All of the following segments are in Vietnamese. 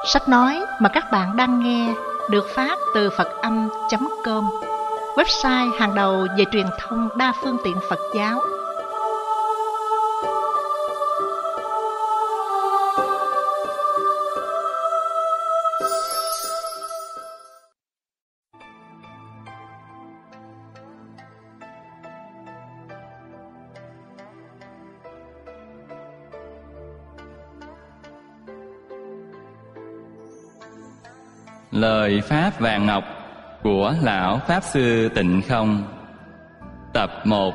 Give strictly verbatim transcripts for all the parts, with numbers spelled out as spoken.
Sách nói mà các bạn đang nghe được phát từ Phật Âm chấm com, website hàng đầu về truyền thông đa phương tiện Phật giáo. Lời Pháp Vàng Ngọc của Lão Pháp Sư Tịnh Không. Tập một.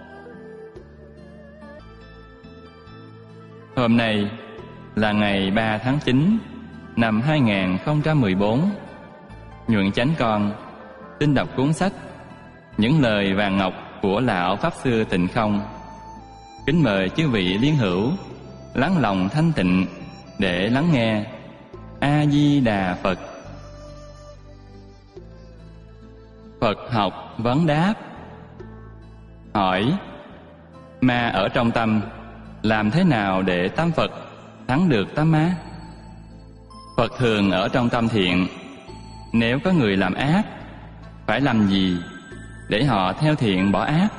Hôm nay là ngày ba tháng chín năm hai nghìn không trăm mười bốn. Nhuận Chánh Con xin đọc cuốn sách Những Lời Vàng Ngọc của Lão Pháp Sư Tịnh Không. Kính mời chư vị liên hữu lắng lòng thanh tịnh để lắng nghe. A Di Đà Phật. Phật học vấn đáp. Hỏi: ma ở trong tâm, làm thế nào để tâm Phật thắng được tâm ma? Phật thường ở trong tâm thiện. Nếu có người làm ác, phải làm gì để họ theo thiện bỏ ác?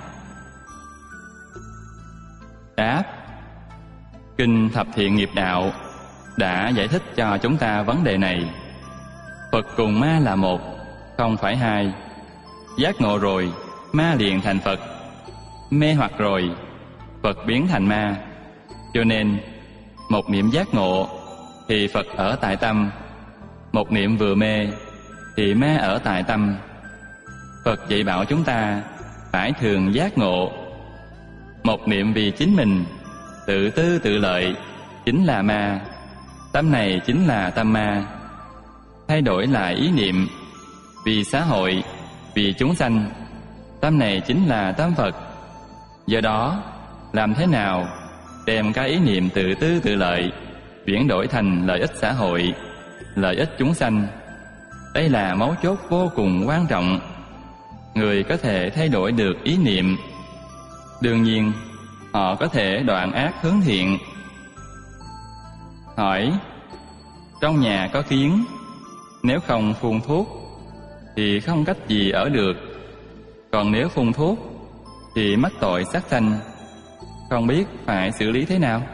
Đáp: Kinh Thập Thiện Nghiệp Đạo đã giải thích cho chúng ta vấn đề này. Phật cùng ma là một, không phải hai. Giác ngộ rồi, ma liền thành Phật. Mê hoặc rồi, Phật biến thành ma. Cho nên, một niệm giác ngộ thì Phật ở tại tâm, một niệm vừa mê thì ma ở tại tâm. Phật dạy bảo chúng ta phải thường giác ngộ. Một niệm vì chính mình, tự tư tự lợi, chính là ma. Tâm này chính là tâm ma. Thay đổi lại ý niệm vì xã hội, vì chúng sanh, tâm này chính là tâm Phật. Do đó, làm thế nào đem cái ý niệm tự tư tự lợi chuyển đổi thành lợi ích xã hội, lợi ích chúng sanh? Đây là mấu chốt vô cùng quan trọng. Người có thể thay đổi được ý niệm, đương nhiên họ có thể đoạn ác hướng thiện. Hỏi: trong nhà có kiến, nếu không phun thuốc thì không cách gì ở được. Còn nếu phun thuốc thì mắc tội sát sanh, không biết phải xử lý thế nào?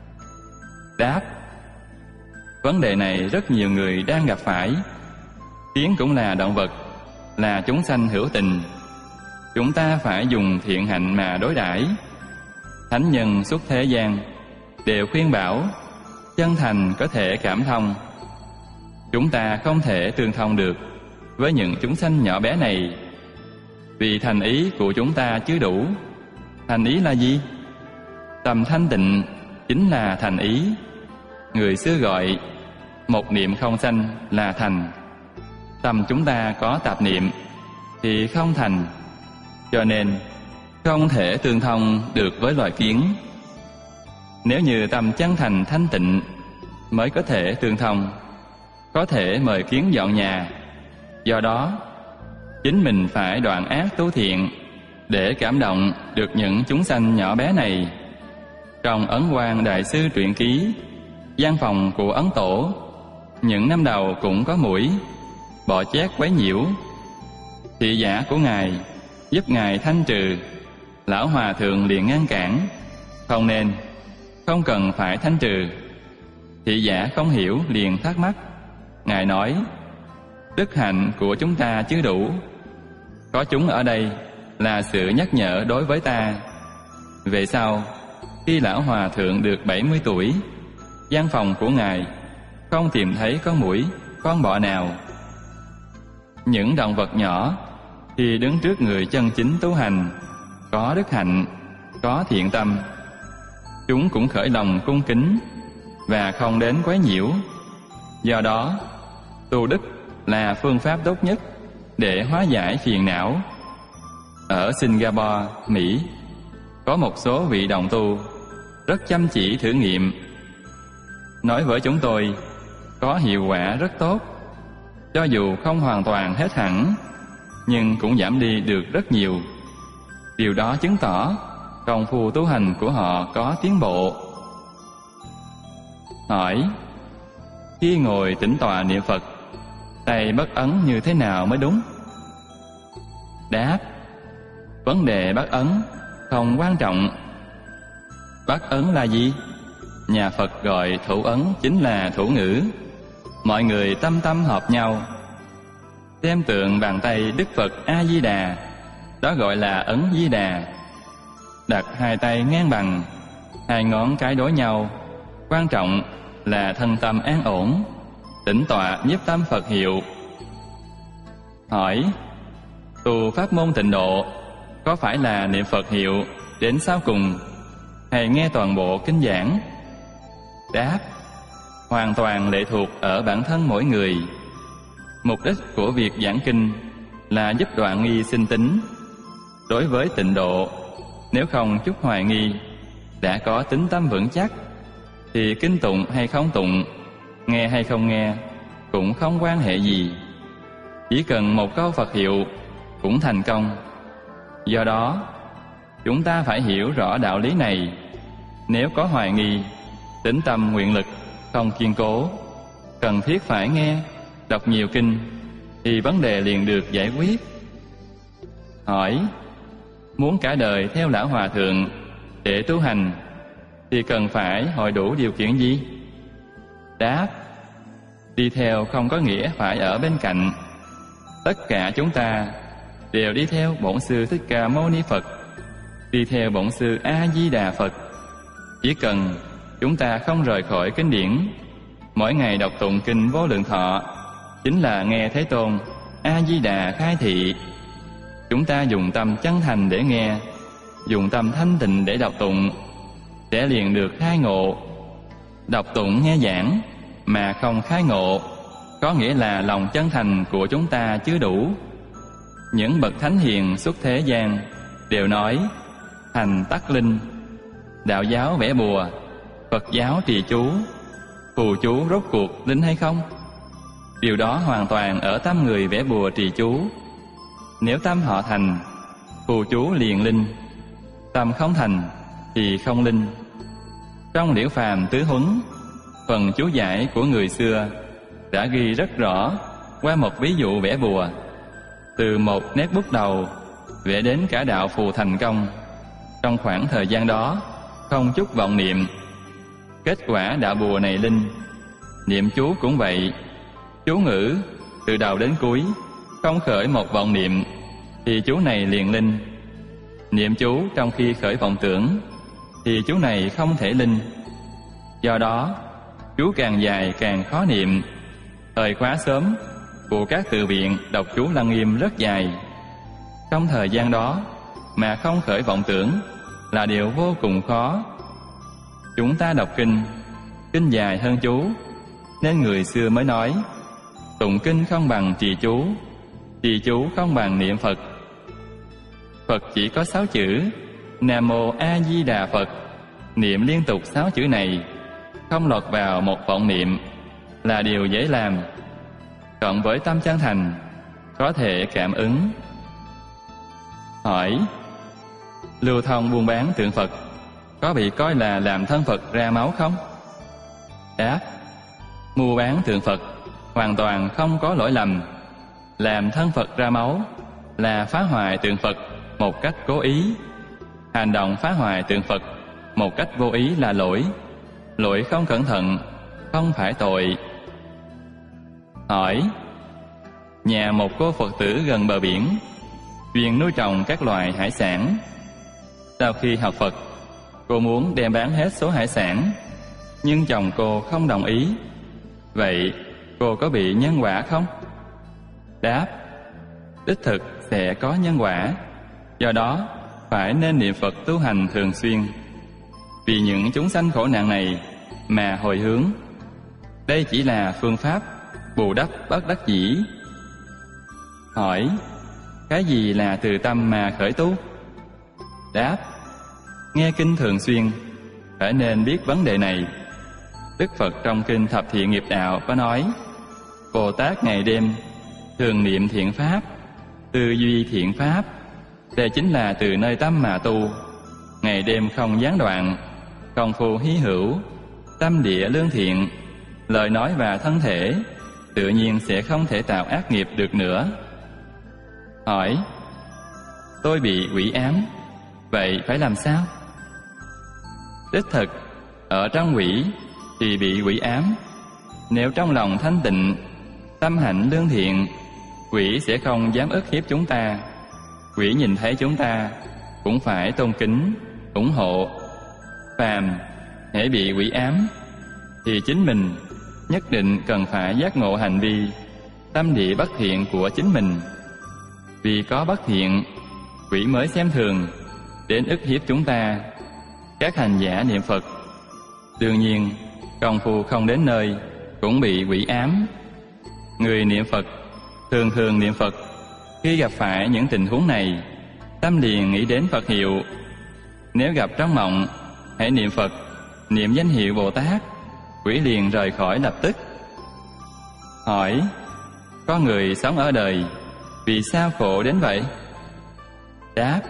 Đáp: vấn đề này rất nhiều người đang gặp phải. Kiến cũng là động vật, là chúng sanh hữu tình. Chúng ta phải dùng thiện hạnh mà đối đãi. Thánh nhân suốt thế gian đều khuyên bảo chân thành có thể cảm thông. Chúng ta không thể tương thông được với những chúng sanh nhỏ bé này, vì thành ý của chúng ta chưa đủ. Thành ý là gì? Tâm thanh tịnh chính là thành ý. Người xưa gọi một niệm không sanh là thành. Tâm chúng ta có tạp niệm thì không thành. Cho nên không thể tương thông được với loài kiến. Nếu như tâm chân thành thanh tịnh mới có thể tương thông, có thể mời kiến dọn nhà. Do đó, chính mình phải đoạn ác tu thiện để cảm động được những chúng sanh nhỏ bé này. Trong Ấn Quang Đại Sư truyện ký, gian phòng của Ấn Tổ những năm đầu cũng có muỗi, bọ chét quấy nhiễu. Thị giả của Ngài giúp Ngài thanh trừ. Lão Hòa Thượng liền ngăn cản: không nên, không cần phải thanh trừ. Thị giả không hiểu liền thắc mắc. Ngài nói: đức hạnh của chúng ta chưa đủ. Có chúng ở đây là sự nhắc nhở đối với ta. Về sau, khi Lão Hòa Thượng được bảy mươi tuổi, gian phòng của Ngài không tìm thấy con muỗi, con bọ nào. Những động vật nhỏ thì đứng trước người chân chính tu hành, có đức hạnh, có thiện tâm, chúng cũng khởi lòng cung kính và không đến quấy nhiễu. Do đó, tu đức là phương pháp tốt nhất để hóa giải phiền não. Ở Singapore, Mỹ, có một số vị đồng tu rất chăm chỉ thử nghiệm. Nói với chúng tôi có hiệu quả rất tốt. Cho dù không hoàn toàn hết hẳn, nhưng cũng giảm đi được rất nhiều. Điều đó chứng tỏ công phu tu hành của họ có tiến bộ. Hỏi: Khi ngồi tĩnh tọa niệm Phật, tay bất ấn như thế nào mới đúng? Đáp: vấn đề bắt ấn không quan trọng. Bắt ấn là gì? Nhà Phật gọi thủ ấn chính là thủ ngữ. Mọi người tâm tâm hợp nhau, xem tượng bàn tay Đức Phật A Di Đà, đó gọi là ấn Di Đà. Đặt hai tay ngang bằng, hai ngón cái đối nhau. Quan trọng là thân tâm an ổn, tĩnh tọa nhiếp tâm Phật hiệu. Hỏi: tu pháp môn Tịnh Độ có phải là niệm Phật hiệu đến sau cùng, hay nghe toàn bộ kinh giảng? Đáp: hoàn toàn lệ thuộc ở bản thân mỗi người. Mục đích của việc giảng kinh là giúp đoạn nghi sinh tính. Đối với Tịnh Độ, nếu không chút hoài nghi, đã có tín tâm vững chắc, thì kinh tụng hay không tụng, nghe hay không nghe cũng không quan hệ gì. Chỉ cần một câu Phật hiệu cũng thành công. Do đó, chúng ta phải hiểu rõ đạo lý này. Nếu có hoài nghi, tín tâm nguyện lực không kiên cố, cần thiết phải nghe, đọc nhiều kinh, thì vấn đề liền được giải quyết. Hỏi: muốn cả đời theo Lão Hòa Thượng để tu hành, thì cần phải hội đủ điều kiện gì? Đáp: đi theo không có nghĩa phải ở bên cạnh. Tất cả chúng ta đều đi theo Bổn Sư Thích Ca Mâu Ni Phật, đi theo Bổn Sư A Di Đà Phật. Chỉ cần chúng ta không rời khỏi kinh điển, mỗi ngày đọc tụng kinh Vô Lượng Thọ, chính là nghe Thế Tôn A Di Đà khai thị. Chúng ta dùng tâm chân thành để nghe, dùng tâm thanh tịnh để đọc tụng, sẽ liền được khai ngộ. Đọc tụng nghe giảng mà không khai ngộ, có nghĩa là lòng chân thành của chúng ta chưa đủ. Những bậc thánh hiền xuất thế gian đều nói hành tắc linh. Đạo giáo vẽ bùa, Phật giáo trì chú, phù chú rốt cuộc linh hay không? Điều đó hoàn toàn ở tâm người vẽ bùa trì chú. Nếu tâm họ thành, phù chú liền linh. Tâm không thành thì không linh. Trong Liễu Phàm Tứ Huấn, phần chú giải của người xưa đã ghi rất rõ qua một ví dụ vẽ bùa. Từ một nét bút đầu vẽ đến cả đạo phù thành công, trong khoảng thời gian đó không chút vọng niệm. Kết quả đạo bùa này linh. Niệm chú cũng vậy. Chú ngữ từ đầu đến cuối không khởi một vọng niệm, thì chú này liền linh. Niệm chú trong khi khởi vọng tưởng, thì chú này không thể linh. Do đó, chú càng dài càng khó niệm. Thời khóa sớm của các tự viện đọc chú Lăng Nghiêm rất dài. Trong thời gian đó mà không khởi vọng tưởng là điều vô cùng khó. Chúng ta đọc kinh, kinh dài hơn chú, nên người xưa mới nói tụng kinh không bằng trì chú, trì chú không bằng niệm Phật. Phật chỉ có sáu chữ Nam Mô A Di Đà Phật. Niệm liên tục sáu chữ này, không lọt vào một vọng niệm, là điều dễ làm. Cộng với tâm chân thành, có thể cảm ứng. Hỏi: lưu thông buôn bán tượng Phật có bị coi là làm thân Phật ra máu không? Đáp: mua bán tượng Phật hoàn toàn không có lỗi lầm. Làm thân Phật ra máu là phá hoại tượng Phật một cách cố ý. Hành động phá hoại tượng Phật một cách vô ý là lỗi. Lỗi không cẩn thận không phải tội. Hỏi: nhà một cô Phật tử gần bờ biển, chuyên nuôi trồng các loài hải sản. Sau khi học Phật, cô muốn đem bán hết số hải sản, nhưng chồng cô không đồng ý. Vậy cô có bị nhân quả không? Đáp: đích thực sẽ có nhân quả. Do đó phải nên niệm Phật tu hành thường xuyên, vì những chúng sanh khổ nạn này mà hồi hướng. Đây chỉ là phương pháp bù đắp bất đắc dĩ. Hỏi: cái gì là từ tâm mà khởi tu? Đáp: nghe kinh thường xuyên, phải nên biết vấn đề này. Đức Phật trong kinh Thập Thiện Nghiệp Đạo có nói: Bồ Tát ngày đêm thường niệm thiện pháp, tư duy thiện pháp. Đây chính là từ nơi tâm mà tu. Ngày đêm không gián đoạn, công phu hí hữu, tâm địa lương thiện, lời nói và thân thể tự nhiên sẽ không thể tạo ác nghiệp được nữa. Hỏi: tôi bị quỷ ám, vậy phải làm sao? Đích thực, ở trong quỷ thì bị quỷ ám. Nếu trong lòng thanh tịnh, tâm hạnh lương thiện, quỷ sẽ không dám ức hiếp chúng ta. Quỷ nhìn thấy chúng ta cũng phải tôn kính, ủng hộ. Phàm hễ bị quỷ ám thì chính mình nhất định cần phải giác ngộ hành vi tâm địa bất thiện của chính mình. Vì có bất thiện, quỷ mới xem thường đến ức hiếp chúng ta. Các hành giả niệm Phật đương nhiên công phu không đến nơi cũng bị quỷ ám. Người niệm Phật thường thường niệm Phật, khi gặp phải những tình huống này, tâm liền nghĩ đến Phật hiệu. Nếu gặp trong mộng, hãy niệm Phật, niệm danh hiệu Bồ Tát, quỷ liền rời khỏi lập tức. Hỏi: có người sống ở đời, vì sao khổ đến vậy? Đáp: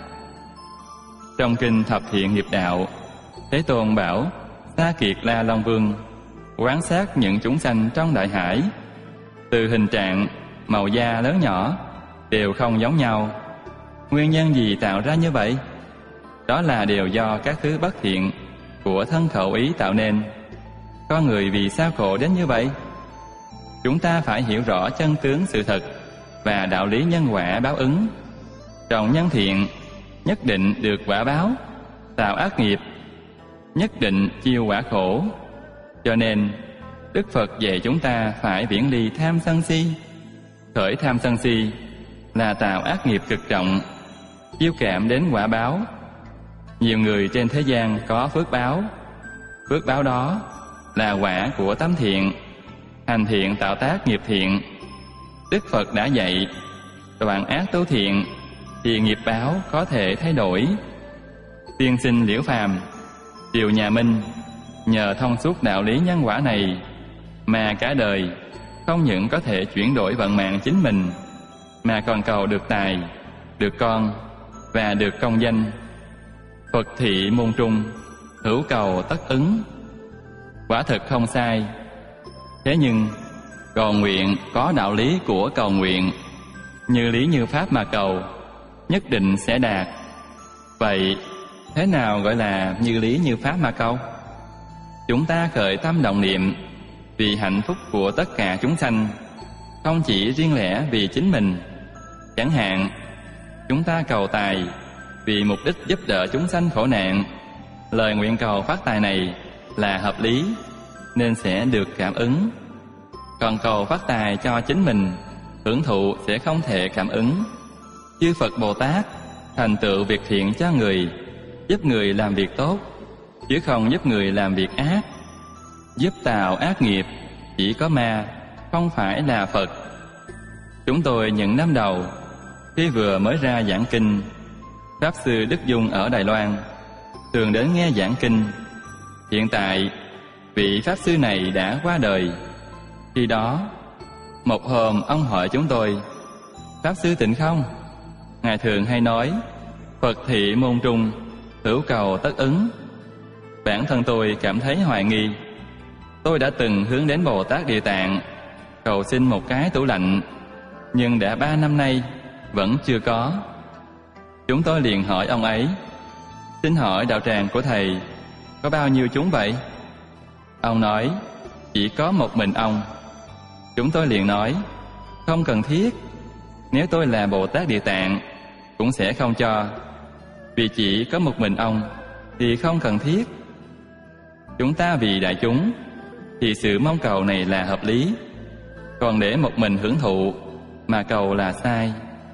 trong kinh Thập Thiện Nghiệp Đạo, Thế Tôn bảo Sa Kiệt La Long Vương quan sát những chúng sanh trong đại hải, từ hình trạng, màu da lớn nhỏ đều không giống nhau. Nguyên nhân gì tạo ra như vậy? Đó là đều do các thứ bất thiện của thân khẩu ý tạo nên. Con người vì sao khổ đến như vậy? Chúng ta phải hiểu rõ chân tướng sự thật và đạo lý nhân quả báo ứng. Trồng nhân thiện nhất định được quả báo, tạo ác nghiệp nhất định chịu quả khổ. Cho nên Đức Phật dạy chúng ta phải viễn ly tham sân si. Khởi tham sân si là tạo ác nghiệp cực trọng, chiêu cảm đến quả báo. Nhiều người trên thế gian có phước báo. Phước báo đó là quả của tâm thiện, hành thiện tạo tác nghiệp thiện. Đức Phật đã dạy đoạn ác tu thiện thì nghiệp báo có thể thay đổi. Tiên sinh Liễu Phàm, triều nhà Minh, nhờ thông suốt đạo lý nhân quả này mà cả đời không những có thể chuyển đổi vận mạng chính mình, mà còn cầu được tài, được con và được công danh. Phật thị môn trung, hữu cầu tất ứng. Quả thực không sai. Thế nhưng cầu nguyện có đạo lý của cầu nguyện, như lý như pháp mà cầu nhất định sẽ đạt. Vậy thế nào gọi là như lý như pháp mà cầu? Chúng ta khởi tâm động niệm vì hạnh phúc của tất cả chúng sanh, không chỉ riêng lẻ vì chính mình. Chẳng hạn chúng ta cầu tài vì mục đích giúp đỡ chúng sanh khổ nạn, lời nguyện cầu phát tài này là hợp lý nên sẽ được cảm ứng. Còn cầu phát tài cho chính mình, hưởng thụ sẽ không thể cảm ứng. Chư Phật Bồ Tát thành tựu việc thiện cho người, giúp người làm việc tốt, chứ không giúp người làm việc ác. Giúp tạo ác nghiệp chỉ có ma, không phải là Phật. Chúng tôi những năm đầu, khi vừa mới ra giảng kinh, Pháp Sư Đức Dung ở Đài Loan thường đến nghe giảng kinh. Hiện tại vị Pháp Sư này đã qua đời. Khi đó một hôm ông hỏi chúng tôi: Pháp Sư tịnh không? Ngài thường hay nói Phật thị môn trung, hữu cầu tất ứng. Bản thân tôi cảm thấy hoài nghi. Tôi đã từng hướng đến Bồ Tát Địa Tạng cầu xin một cái tủ lạnh, nhưng đã ba năm nay vẫn chưa có. Chúng tôi liền hỏi ông ấy: xin hỏi đạo tràng của thầy có bao nhiêu chúng vậy? Ông nói: chỉ có một mình ông. Chúng tôi liền nói: không cần thiết. Nếu tôi là Bồ Tát Địa Tạng cũng sẽ không cho. Vì chỉ có một mình ông thì không cần thiết. Chúng ta vì đại chúng thì sự mong cầu này là hợp lý, còn để một mình hưởng thụ mà cầu là sai.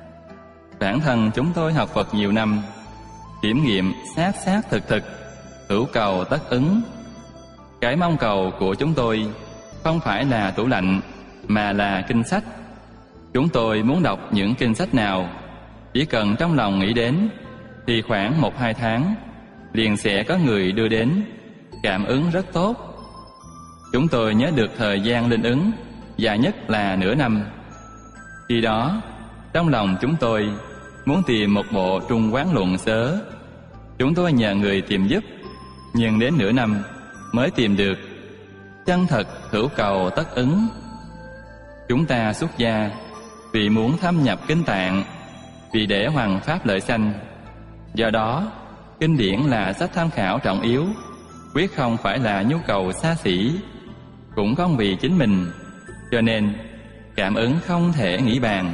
Bản thân chúng tôi học Phật nhiều năm, kiểm nghiệm sát sát thực thực, hữu cầu tất ứng. Cái mong cầu của chúng tôi không phải là tủ lạnh, mà là kinh sách. Chúng tôi muốn đọc những kinh sách nào, chỉ cần trong lòng nghĩ đến thì khoảng một hai tháng liền sẽ có người đưa đến, cảm ứng rất tốt. Chúng tôi nhớ được thời gian linh ứng dài nhất là nửa năm. Khi đó trong lòng chúng tôi muốn tìm một bộ Trung Quán Luận sớ. Chúng tôi nhờ người tìm giúp, nhưng đến nửa năm mới tìm được. chân thật hữu cầu tất ứng. Chúng ta xuất gia vì muốn thâm nhập kinh tạng, vì để hoằng pháp lợi sanh. Do đó, kinh điển là sách tham khảo trọng yếu, quyết không phải là nhu cầu xa xỉ, cũng không vì chính mình, cho nên cảm ứng không thể nghĩ bàn.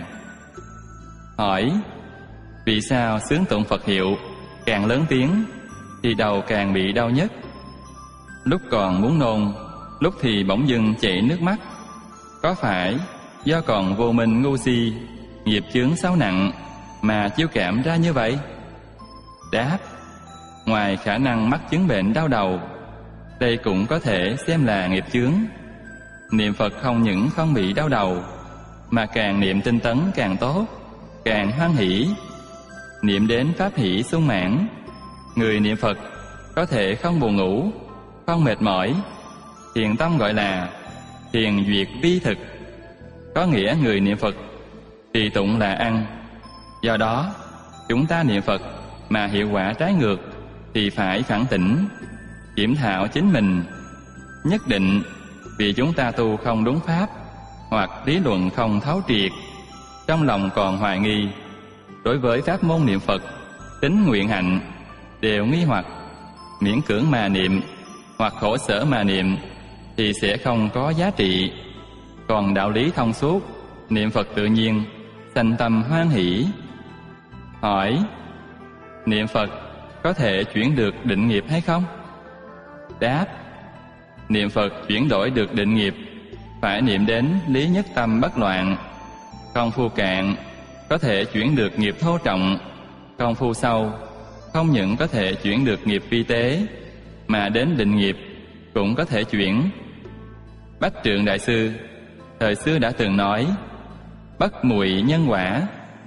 Hỏi: vì sao xướng tụng Phật hiệu càng lớn tiếng thì đầu càng bị đau nhất? Lúc còn muốn nôn, lúc thì bỗng dưng chảy nước mắt. Có phải do còn vô minh ngu si, nghiệp chướng sáu nặng mà chiêu cảm ra như vậy? Đáp: ngoài khả năng mắc chứng bệnh đau đầu, đây cũng có thể xem là nghiệp chướng. Niệm Phật không những không bị đau đầu, mà càng niệm tinh tấn càng tốt, càng hoan hỷ. Niệm đến pháp hỷ sung mãn, người niệm Phật có thể không buồn ngủ, không mệt mỏi. Thiền tông gọi là thiền duyệt vi thực, có nghĩa người niệm Phật trì tụng là ăn. Do đó, chúng ta niệm Phật mà hiệu quả trái ngược thì phải phản tỉnh, kiểm thảo chính mình. Nhất định vì chúng ta tu không đúng pháp, hoặc lý luận không thấu triệt, trong lòng còn hoài nghi, đối với pháp môn niệm Phật, tính nguyện hạnh đều nghi hoặc, miễn cưỡng mà niệm hoặc khổ sở mà niệm thì sẽ không có giá trị. Còn đạo lý thông suốt, niệm Phật tự nhiên, sanh tâm hoan hỷ. Hỏi: niệm Phật có thể chuyển được định nghiệp hay không? Đáp: niệm Phật chuyển đổi được định nghiệp, phải niệm đến lý nhất tâm bất loạn. Công phu cạn có thể chuyển được nghiệp thô trọng, công phu sâu không những có thể chuyển được nghiệp vi tế, mà đến định nghiệp cũng có thể chuyển. Bách Trượng Đại Sư thời xưa đã từng nói: bất muội nhân quả.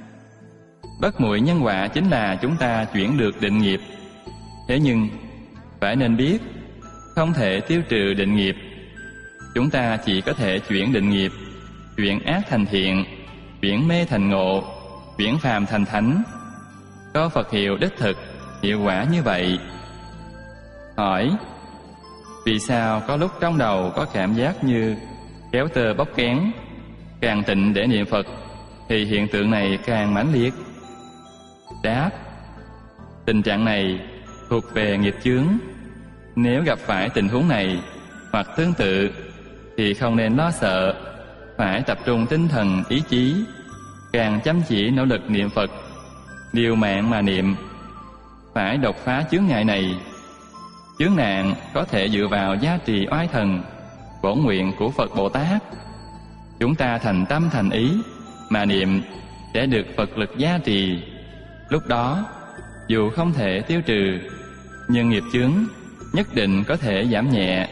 Bất muội nhân quả chính là chúng ta chuyển được định nghiệp. Thế nhưng phải nên biết, không thể tiêu trừ định nghiệp. Chúng ta chỉ có thể chuyển định nghiệp, chuyển ác thành thiện, chuyển mê thành ngộ, chuyển phàm thành thánh. Có Phật hiệu đích thực, hiệu quả như vậy. Hỏi: vì sao có lúc trong đầu có cảm giác như kéo tơ bóc kén? Càng tịnh để niệm Phật thì hiện tượng này càng mãnh liệt. Đáp: tình trạng này thuộc về nghiệp chướng. Nếu gặp phải tình huống này hoặc tương tự thì không nên lo sợ, phải tập trung tinh thần ý chí, càng chăm chỉ nỗ lực niệm Phật, liều mạng mà niệm, phải đột phá chướng ngại này. Chướng nạn có thể dựa vào giá trị oai thần, bổn nguyện của Phật Bồ Tát. Chúng ta thành tâm thành ý mà niệm sẽ được Phật lực gia trì. Lúc đó dù không thể tiêu trừ, nhưng nghiệp chướng nhất định có thể giảm nhẹ.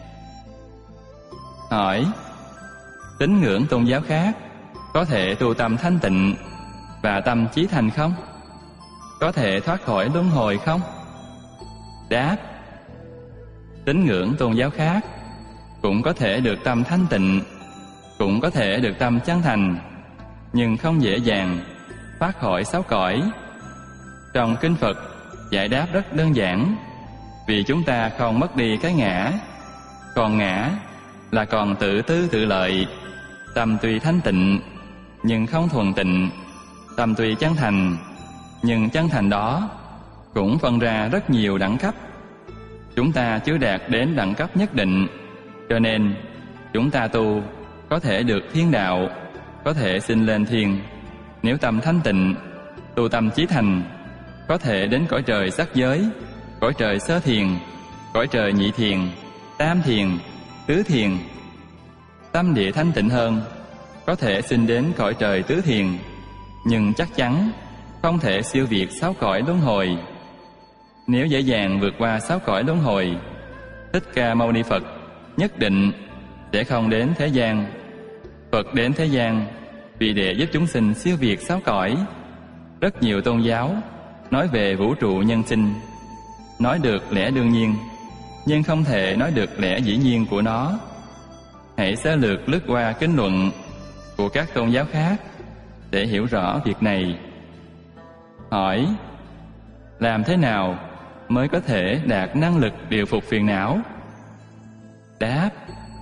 Hỏi: tín ngưỡng tôn giáo khác có thể tu tâm thanh tịnh và tâm chí thành không? Có thể thoát khỏi luân hồi không? Đáp: tín ngưỡng tôn giáo khác cũng có thể được tâm thanh tịnh, cũng có thể được tâm chân thành, nhưng không dễ dàng thoát khỏi sáu cõi. Trong kinh Phật giải đáp rất đơn giản, vì chúng ta không mất đi cái ngã. Còn ngã là còn tự tư tự lợi. Tâm tuy thanh tịnh nhưng không thuần tịnh, tâm tuy chân thành nhưng chân thành đó cũng phân ra rất nhiều đẳng cấp. Chúng ta chưa đạt đến đẳng cấp nhất định, cho nên chúng ta tu có thể được thiên đạo, có thể sinh lên thiên. Nếu tâm thanh tịnh, tu tâm chí thành, có thể đến cõi trời sắc giới, cõi trời sơ thiền, cõi trời nhị thiền, tam thiền, tứ thiền. Tâm địa thanh tịnh hơn, có thể sinh đến cõi trời tứ thiền, nhưng chắc chắn không thể siêu việt sáu cõi luân hồi. Nếu dễ dàng vượt qua sáu cõi luân hồi, Thích Ca Mâu Ni Phật nhất định sẽ không đến thế gian. Phật đến thế gian vì để giúp chúng sinh siêu việt sáu cõi. Rất nhiều tôn giáo nói về vũ trụ nhân sinh, nói được lẽ đương nhiên, nhưng không thể nói được lẽ dĩ nhiên của nó. Hãy sơ lược lướt qua kinh luận của các tôn giáo khác để hiểu rõ việc này. Hỏi: làm thế nào mới có thể đạt năng lực điều phục phiền não? Đáp: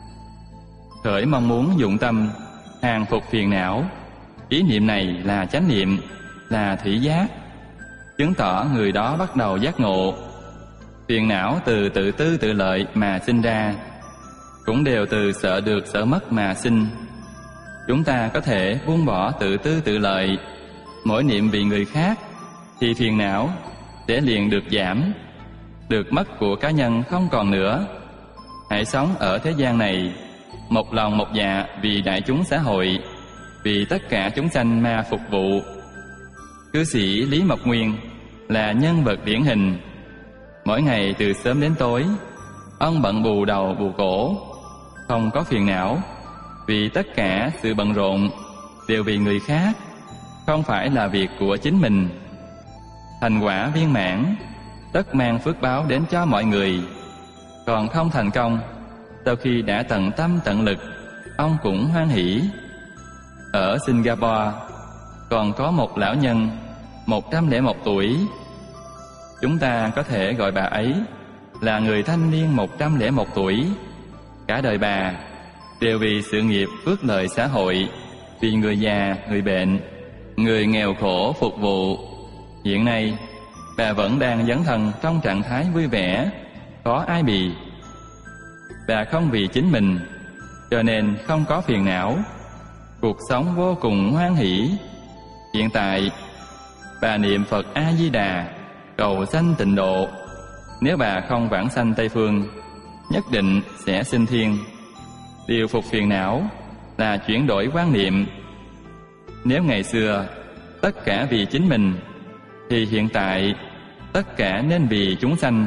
khởi mong muốn dụng tâm hàng phục phiền não. Ý niệm này là chánh niệm, là thủy giác, chứng tỏ người đó bắt đầu giác ngộ. Phiền não từ tự tư tự lợi mà sinh ra, cũng đều từ sợ được sợ mất mà sinh. Chúng ta có thể buông bỏ tự tư tự lợi, mỗi niệm vì người khác, thì phiền não sẽ liền được giảm, được mất của cá nhân không còn nữa. Hãy sống ở thế gian này một lòng một dạ vì đại chúng xã hội, vì tất cả chúng sanh mà phục vụ. Cư sĩ Lý Mộc Nguyên là nhân vật điển hình. Mỗi ngày từ sớm đến tối, ông bận bù đầu bù cổ, không có phiền não, vì tất cả sự bận rộn đều vì người khác, không phải là việc của chính mình. Thành quả viên mãn tất mang phước báo đến cho mọi người. Còn không thành công, sau khi đã tận tâm tận lực, ông cũng hoan hỷ. Ở Singapore còn có một lão nhân một trăm lẻ một tuổi. Chúng ta có thể gọi bà ấy là người thanh niên một trăm lẻ một tuổi. Cả đời bà đều vì sự nghiệp phước lợi xã hội, vì người già, người bệnh, người nghèo khổ phục vụ. Hiện nay bà vẫn đang dấn thân trong trạng thái vui vẻ, có ai bì. Bà không vì chính mình, cho nên không có phiền não, cuộc sống vô cùng hoan hỷ. Hiện tại bà niệm Phật A Di Đà cầu sanh tịnh độ. Nếu bà không vãng sanh Tây phương, nhất định sẽ sinh thiên. Điều phục phiền não là chuyển đổi quan niệm. Nếu ngày xưa tất cả vì chính mình, thì hiện tại tất cả nên vì chúng sanh.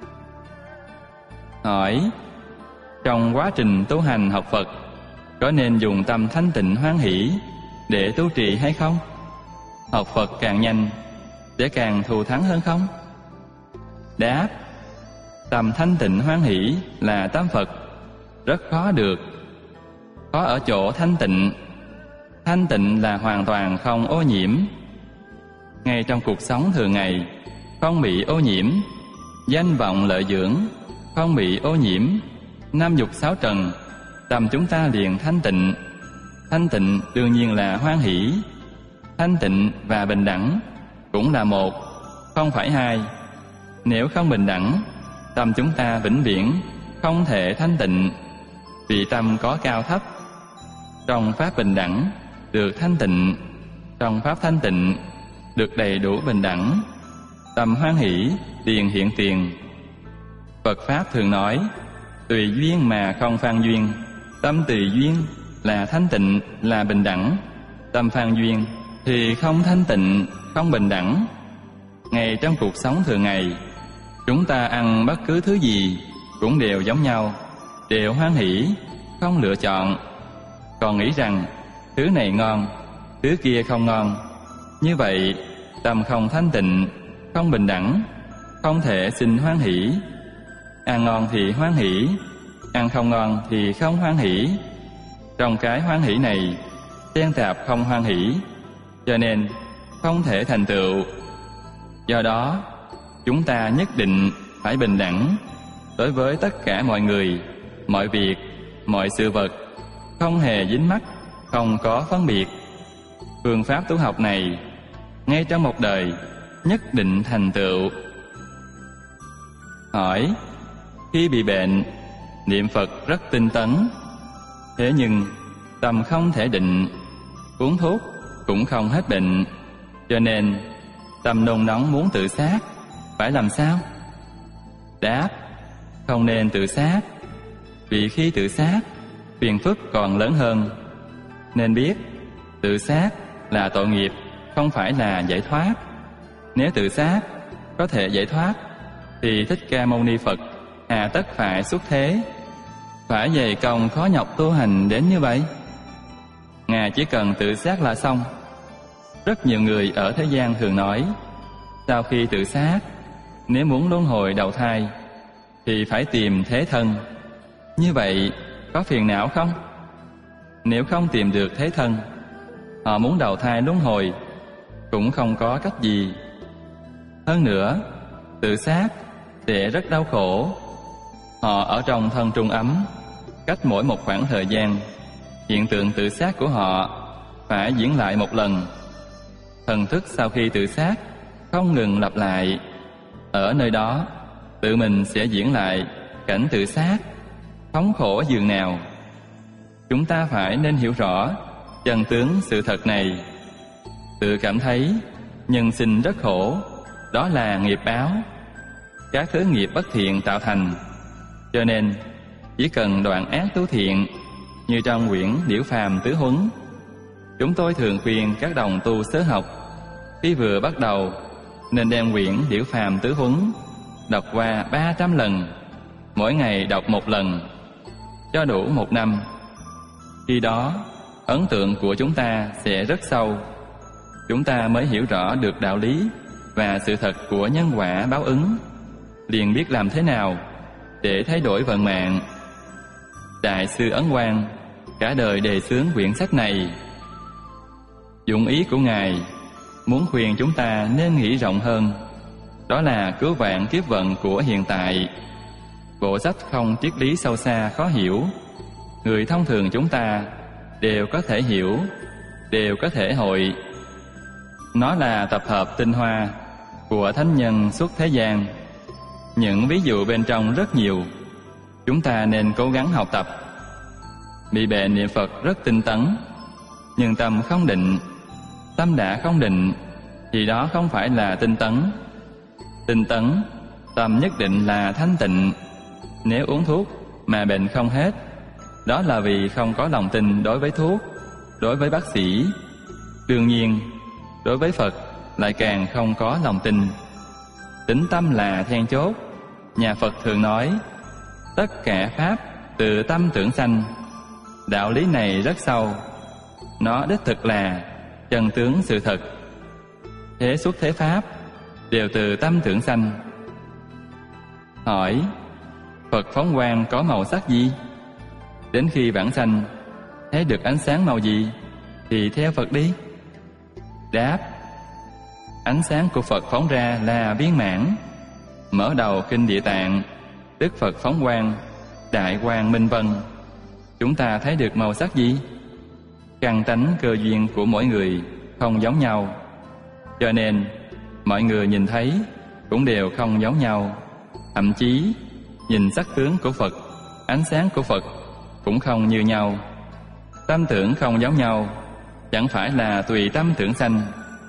Hỏi: trong quá trình tu hành học Phật, có nên dùng tâm thanh tịnh hoan hỷ để tu trì hay không? Học Phật càng nhanh sẽ càng thù thắng hơn không? Đáp: tâm thanh tịnh hoan hỷ là tâm Phật, rất khó được. Khó ở chỗ thanh tịnh. Thanh tịnh là hoàn toàn không ô nhiễm. Ngay trong cuộc sống thường ngày, không bị ô nhiễm. Danh vọng lợi dưỡng không bị ô nhiễm. Năm dục sáu trần, tâm chúng ta liền thanh tịnh. Thanh tịnh đương nhiên là hoan hỷ. Thanh tịnh và bình đẳng cũng là một, không phải hai. Nếu không bình đẳng, tâm chúng ta vĩnh viễn không thể thanh tịnh, vì tâm có cao thấp. Trong pháp bình đẳng được thanh tịnh, trong pháp thanh tịnh được đầy đủ bình đẳng. Tâm hoan hỷ liền hiện tiền. Phật Pháp thường nói: tùy duyên mà không phan duyên. Tâm tùy duyên là thanh tịnh, là bình đẳng. Tâm phan duyên thì không thanh tịnh, không bình đẳng. Ngay trong cuộc sống thường ngày, chúng ta ăn bất cứ thứ gì cũng đều giống nhau, đều hoan hỷ, không lựa chọn. Còn nghĩ rằng thứ này ngon, thứ kia không ngon. Như vậy tâm không thanh tịnh, không bình đẳng, không thể sinh hoan hỷ. Ăn ngon thì hoan hỷ, ăn không ngon thì không hoan hỷ. Trong cái hoan hỷ này xen tạp không hoan hỷ, cho nên không thể thành tựu. Do đó chúng ta nhất định phải bình đẳng đối với tất cả mọi người, mọi việc, mọi sự vật, không hề dính mắc, không có phân biệt. Phương pháp tu học này ngay trong một đời nhất định thành tựu. Hỏi: khi bị bệnh, niệm Phật rất tinh tấn, thế nhưng tâm không thể định, uống thuốc cũng không hết bệnh, cho nên tâm nôn nóng muốn tự sát, phải làm sao? Đáp: không nên tự sát, vì khi tự sát phiền phức còn lớn hơn. Nên biết tự sát là tội nghiệp, không phải là giải thoát. Nếu tự sát có thể giải thoát, thì Thích Ca Mâu Ni Phật hà tất phải xuất thế, phải dày công khó nhọc tu hành đến như vậy? Ngài chỉ cần tự sát là xong. Rất nhiều người ở thế gian thường nói, sau khi tự sát, nếu muốn luân hồi đầu thai thì phải tìm thế thân. Như vậy có phiền não không? Nếu không tìm được thế thân, họ muốn đầu thai luân hồi cũng không có cách gì. Hơn nữa, tự sát sẽ rất đau khổ. Họ ở trong thân trung ấm, cách mỗi một khoảng thời gian, hiện tượng tự sát của họ phải diễn lại một lần. Thần thức sau khi tự sát không ngừng lặp lại. Ở nơi đó, tự mình sẽ diễn lại cảnh tự sát, thống khổ dường nào. Chúng ta phải nên hiểu rõ chân tướng sự thật này. Tự cảm thấy nhân sinh rất khổ, đó là nghiệp báo, các thứ nghiệp bất thiện tạo thành. Cho nên chỉ cần đoạn ác tu thiện, như trong quyển Liễu Phàm Tứ Huấn, chúng tôi thường khuyên các đồng tu sớ học khi vừa bắt đầu nên đem quyển Liễu Phàm Tứ Huấn đọc qua ba trăm lần, mỗi ngày đọc một lần, cho đủ một năm. Khi đó, ấn tượng của chúng ta sẽ rất sâu. Chúng ta mới hiểu rõ được đạo lý và sự thật của nhân quả báo ứng, liền biết làm thế nào để thay đổi vận mạng. Đại sư Ấn Quang cả đời đề xướng quyển sách này. Dụng ý của Ngài muốn khuyên chúng ta nên nghĩ rộng hơn, đó là cứu vãn kiếp vận của hiện tại. Bộ sách không triết lý sâu xa khó hiểu, người thông thường chúng ta đều có thể hiểu, đều có thể hội. Nó là tập hợp tinh hoa của thánh nhân suốt thế gian. Những ví dụ bên trong rất nhiều, chúng ta nên cố gắng học tập. Bị bệnh niệm Phật rất tinh tấn, nhưng tâm không định. Tâm đã không định thì đó không phải là tinh tấn. Tinh tấn, tâm nhất định là thanh tịnh. Nếu uống thuốc mà bệnh không hết, đó là vì không có lòng tin đối với thuốc, đối với bác sĩ. Đương nhiên, đối với Phật lại càng không có lòng tin. Tĩnh tâm là then chốt. Nhà Phật thường nói, tất cả pháp từ tâm tưởng sanh. Đạo lý này rất sâu. Nó đích thực là chân tướng sự thật. Thế xuất thế pháp đều từ tâm tưởng sanh. Hỏi, Phật phóng quang có màu sắc gì? Đến khi vãng sanh thấy được ánh sáng màu gì thì theo Phật đi. Đáp, ánh sáng của Phật phóng ra là viên mãn. Mở đầu kinh Địa Tạng, Đức Phật phóng quang, đại quang minh vân. Chúng ta thấy được màu sắc gì? Căn tánh cơ duyên của mỗi người không giống nhau, cho nên mọi người nhìn thấy cũng đều không giống nhau. Thậm chí nhìn sắc tướng của Phật, ánh sáng của Phật cũng không như nhau. Tâm tưởng không giống nhau, chẳng phải là tùy tâm tưởng sanh.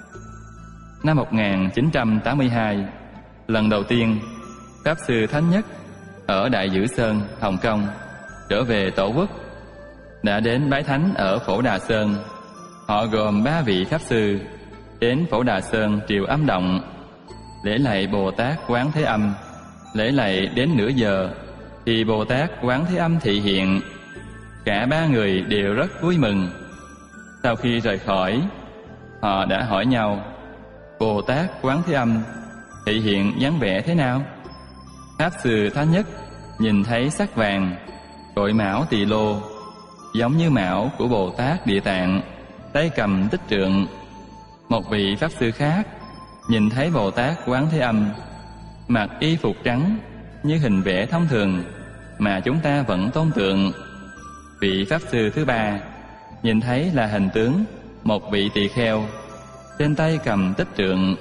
Năm một nghìn chín trăm tám mươi hai, lần đầu tiên Pháp Sư Thánh Nhất ở Đại Dữ Sơn, Hồng Kông trở về Tổ quốc, đã đến bái thánh ở Phổ Đà Sơn. Họ gồm ba vị Pháp Sư đến Phổ Đà Sơn triều âm động, lễ lạy Bồ Tát Quán Thế Âm. Lễ lạy đến nửa giờ thì Bồ Tát Quán Thế Âm thị hiện. Cả ba người đều rất vui mừng. Sau khi rời khỏi, họ đã hỏi nhau, Bồ Tát Quán Thế Âm thị hiện dáng vẻ thế nào? Pháp Sư Thánh Nhất nhìn thấy sắc vàng, đội mão tỳ lô, giống như mão của Bồ Tát Địa Tạng, tay cầm tích trượng. Một vị Pháp Sư khác nhìn thấy Bồ Tát Quán Thế Âm mặc y phục trắng như hình vẽ thông thường mà chúng ta vẫn tôn tượng. Vị Pháp Sư thứ ba nhìn thấy là hình tướng một vị tỳ kheo, trên tay cầm tích trượng.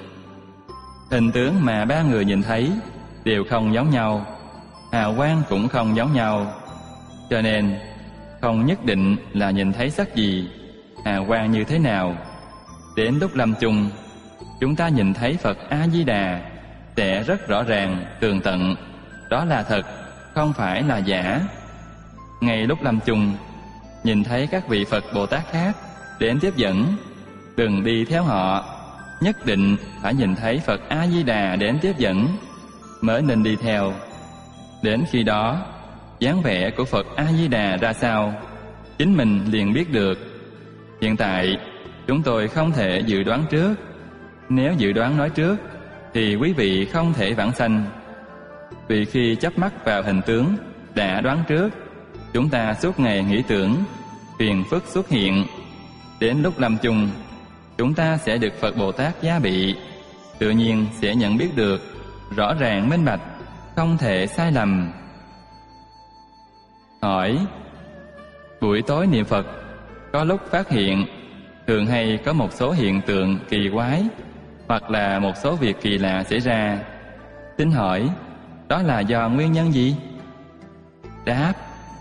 Hình tướng mà ba người nhìn thấy đều không giống nhau, hào quang cũng không giống nhau, cho nên không nhất định là nhìn thấy sắc gì, hào quang như thế nào. Đến lúc lâm chung, chúng ta nhìn thấy Phật A-di-đà sẽ rất rõ ràng, tường tận, đó là thật, không phải là giả. Ngay lúc lâm chung, nhìn thấy các vị Phật Bồ Tát khác đến tiếp dẫn, đừng đi theo họ, nhất định phải nhìn thấy Phật A-di-đà đến tiếp dẫn mới nên đi theo. Đến khi đó, dáng vẻ của Phật A-di-đà ra sao, chính mình liền biết được. Hiện tại, chúng tôi không thể dự đoán trước. Nếu dự đoán nói trước, thì quý vị không thể vãng sanh. Vì khi chấp mắc vào hình tướng đã đoán trước, chúng ta suốt ngày nghĩ tưởng, phiền phức xuất hiện. Đến lúc lâm chung, chúng ta sẽ được Phật Bồ Tát gia bị, tự nhiên sẽ nhận biết được, rõ ràng minh bạch, không thể sai lầm. Hỏi, Buổi tối niệm Phật, có lúc phát hiện thường hay có một số hiện tượng kỳ quái hoặc là một số việc kỳ lạ xảy ra. Xin hỏi, đó là do nguyên nhân gì? Đáp: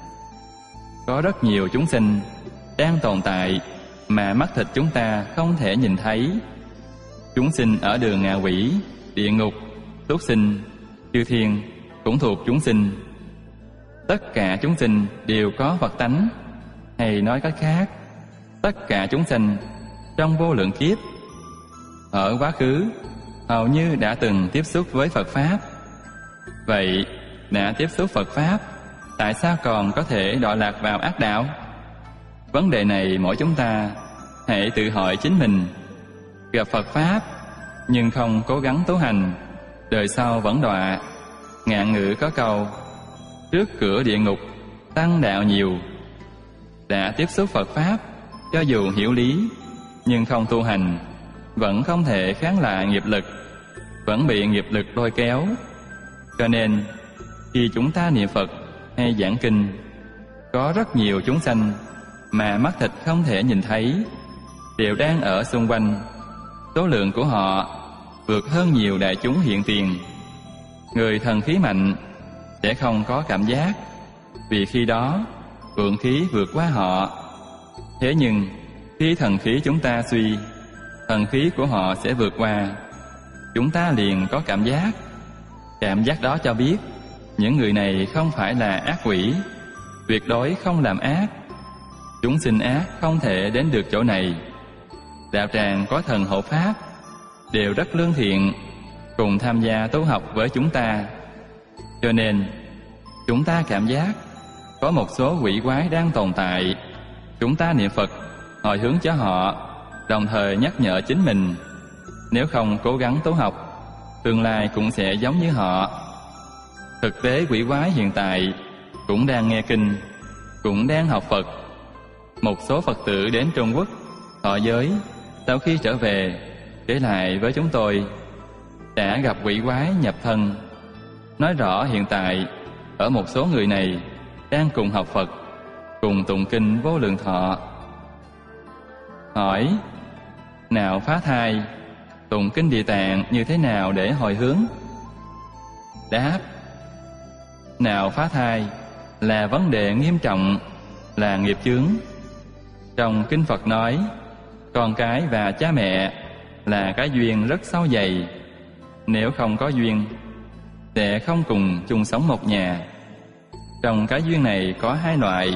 có rất nhiều chúng sinh đang tồn tại mà mắt thịt chúng ta không thể nhìn thấy. Chúng sinh ở đường ngạ quỷ, địa ngục, súc sinh, chư thiên cũng thuộc chúng sinh. Tất cả chúng sinh đều có Phật tánh, hay nói cách khác, tất cả chúng sinh trong vô lượng kiếp ở quá khứ hầu như đã từng tiếp xúc với Phật Pháp. Vậy đã tiếp xúc Phật Pháp, tại sao còn có thể đọa lạc vào ác đạo? Vấn đề này mỗi chúng ta hãy tự hỏi chính mình. Gặp Phật Pháp nhưng không cố gắng tu hành, đời sau vẫn đọa. Ngạn ngữ có câu: trước cửa địa ngục tăng đạo nhiều. Đã tiếp xúc Phật Pháp, cho dù hiểu lý nhưng không tu hành, vẫn không thể kháng lại nghiệp lực, vẫn bị nghiệp lực lôi kéo. Cho nên khi chúng ta niệm Phật hay giảng kinh, có rất nhiều chúng sanh mà mắt thịt không thể nhìn thấy đều đang ở xung quanh. Số lượng của họ vượt hơn nhiều đại chúng hiện tiền. Người thần khí mạnh sẽ không có cảm giác, vì khi đó vượng khí vượt qua họ. Thế nhưng khi thần khí chúng ta suy, thần khí của họ sẽ vượt qua, chúng ta liền có cảm giác. Cảm giác đó cho biết những người này không phải là ác quỷ, tuyệt đối không làm ác. Chúng sinh ác không thể đến được chỗ này. Đạo tràng có thần hộ pháp đều rất lương thiện, cùng tham gia tu học với chúng ta. Cho nên chúng ta cảm giác có một số quỷ quái đang tồn tại. Chúng ta niệm Phật hồi hướng cho họ, đồng thời nhắc nhở chính mình, nếu không cố gắng tu học, tương lai cũng sẽ giống như họ. Thực tế quỷ quái hiện tại cũng đang nghe kinh, cũng đang học Phật. Một số Phật tử đến Trung Quốc thọ giới, sau khi trở về kể lại với chúng tôi đã gặp quỷ quái nhập thân. Nói rõ hiện tại ở một số người này đang cùng học Phật, cùng tụng kinh Vô Lượng Thọ. Hỏi: nào phá thai, tụng kinh Địa Tạng như thế nào để hồi hướng? Đáp: nào phá thai là vấn đề nghiêm trọng, là nghiệp chướng. Trong kinh Phật nói, con cái và cha mẹ là cái duyên rất sâu dày. Nếu không có duyên, sẽ không cùng chung sống một nhà. Trong cái duyên này có hai loại.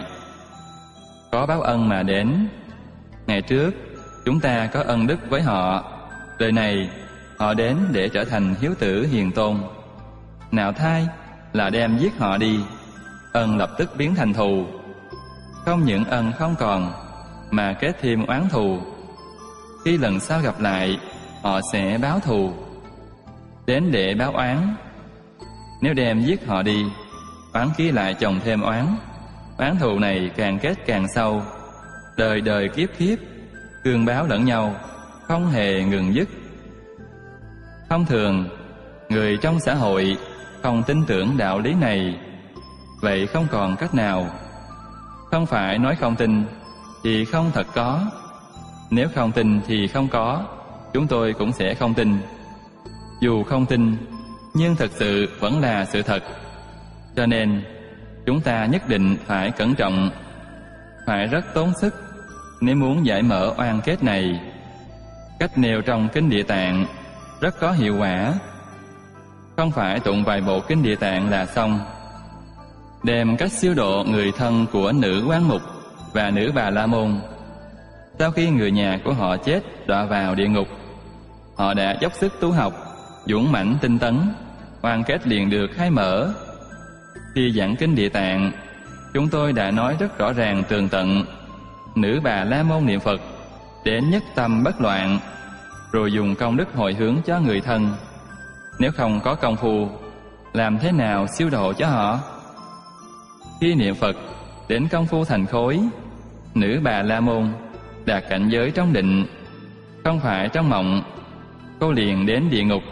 Có báo ân mà đến. Ngày trước chúng ta có ân đức với họ, đời này họ đến để trở thành hiếu tử hiền tôn. Nào thai là đem giết họ đi, ân lập tức biến thành thù. Không những ân không còn, mà kết thêm oán thù. Khi lần sau gặp lại, họ sẽ báo thù, đến để báo oán. Nếu đem giết họ đi, oán khí lại chồng thêm oán. Oán thù này càng kết càng sâu, đời đời kiếp kiếp cương báo lẫn nhau, không hề ngừng dứt. Thông thường người trong xã hội không tin tưởng đạo lý này, vậy không còn cách nào. Không phải nói không tin thì không thật có. Nếu không tin thì không có, chúng tôi cũng sẽ không tin. Dù không tin, nhưng thật sự vẫn là sự thật. Cho nên chúng ta nhất định phải cẩn trọng, phải rất tốn sức nếu muốn giải mở oan kết này. Cách nêu trong kinh Địa Tạng rất có hiệu quả. Không phải tụng vài bộ kinh Địa Tạng là xong. Đem cách siêu độ người thân của nữ Quan Mục và nữ Bà La Môn. Sau khi người nhà của họ chết đọa vào địa ngục, họ đã dốc sức tu học, dũng mãnh tinh tấn, oan kết liền được khai mở. Khi giảng kinh Địa Tạng, chúng tôi đã nói rất rõ ràng tường tận. Nữ Bà La Môn niệm Phật đến nhất tâm bất loạn, rồi dùng công đức hồi hướng cho người thân. Nếu không có công phu, làm thế nào siêu độ cho họ? Khi niệm Phật đến công phu thành khối, nữ Bà La Môn đạt cảnh giới trong định, không phải trong mộng, cô liền đến địa ngục.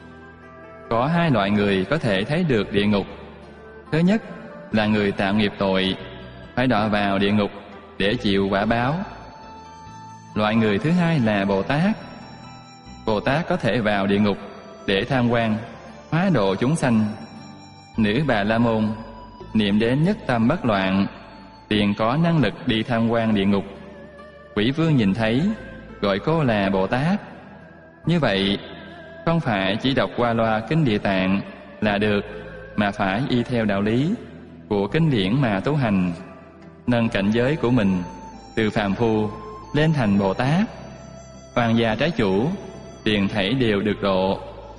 Có hai loại người có thể thấy được địa ngục. Thứ nhất là người tạo nghiệp tội, phải đọa vào địa ngục để chịu quả báo. Loại người thứ hai là Bồ Tát. Bồ Tát có thể vào địa ngục để tham quan, hóa độ chúng sanh. Nữ Bà La Môn niệm đến nhất tâm bất loạn, liền có năng lực đi tham quan địa ngục. Quỷ vương nhìn thấy, gọi cô là Bồ Tát. Như vậy, không phải chỉ đọc qua loa kinh Địa Tạng là được, mà phải y theo đạo lý của kinh điển mà tu hành, nâng cảnh giới của mình từ phàm phu lên thành Bồ Tát. Hoàng gia trái chủ liền thảy đều được độ.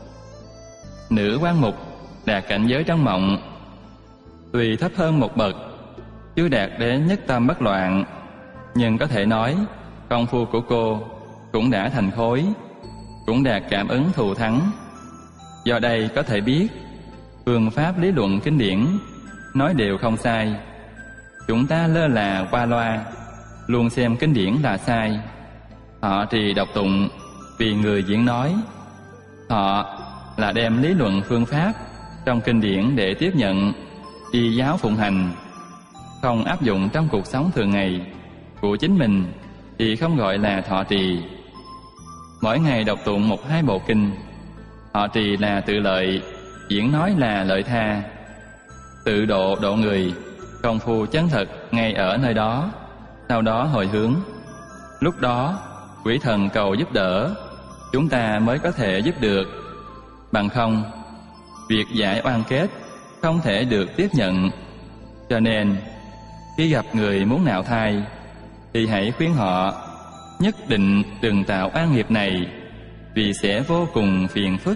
Nữ quan mục đạt cảnh giới trong mộng, tuy thấp hơn một bậc, chưa đạt đến nhất tâm bất loạn, nhưng có thể nói công phu của cô cũng đã thành khối, cũng đạt cảm ứng thù thắng. Do đây có thể biết phương pháp lý luận kinh điển nói đều không sai. Chúng ta lơ là qua loa, luôn xem kinh điển là sai. Họ trì đọc tụng vì người diễn nói. Họ là đem lý luận phương pháp trong kinh điển để tiếp nhận, y giáo phụng hành, không áp dụng trong cuộc sống thường ngày của chính mình thì không gọi là thọ trì. Mỗi ngày đọc tụng một hai bộ kinh, họ trì là tự lợi, diễn nói là lợi tha. Tự độ độ người, công phu chân thật ngay ở nơi đó, sau đó hồi hướng. Lúc đó quỷ thần cầu giúp đỡ, chúng ta mới có thể giúp được. Bằng không, việc giải oan kết không thể được tiếp nhận. Cho nên khi gặp người muốn nạo thai thì hãy khuyên họ nhất định đừng tạo oan nghiệp này, vì sẽ vô cùng phiền phức.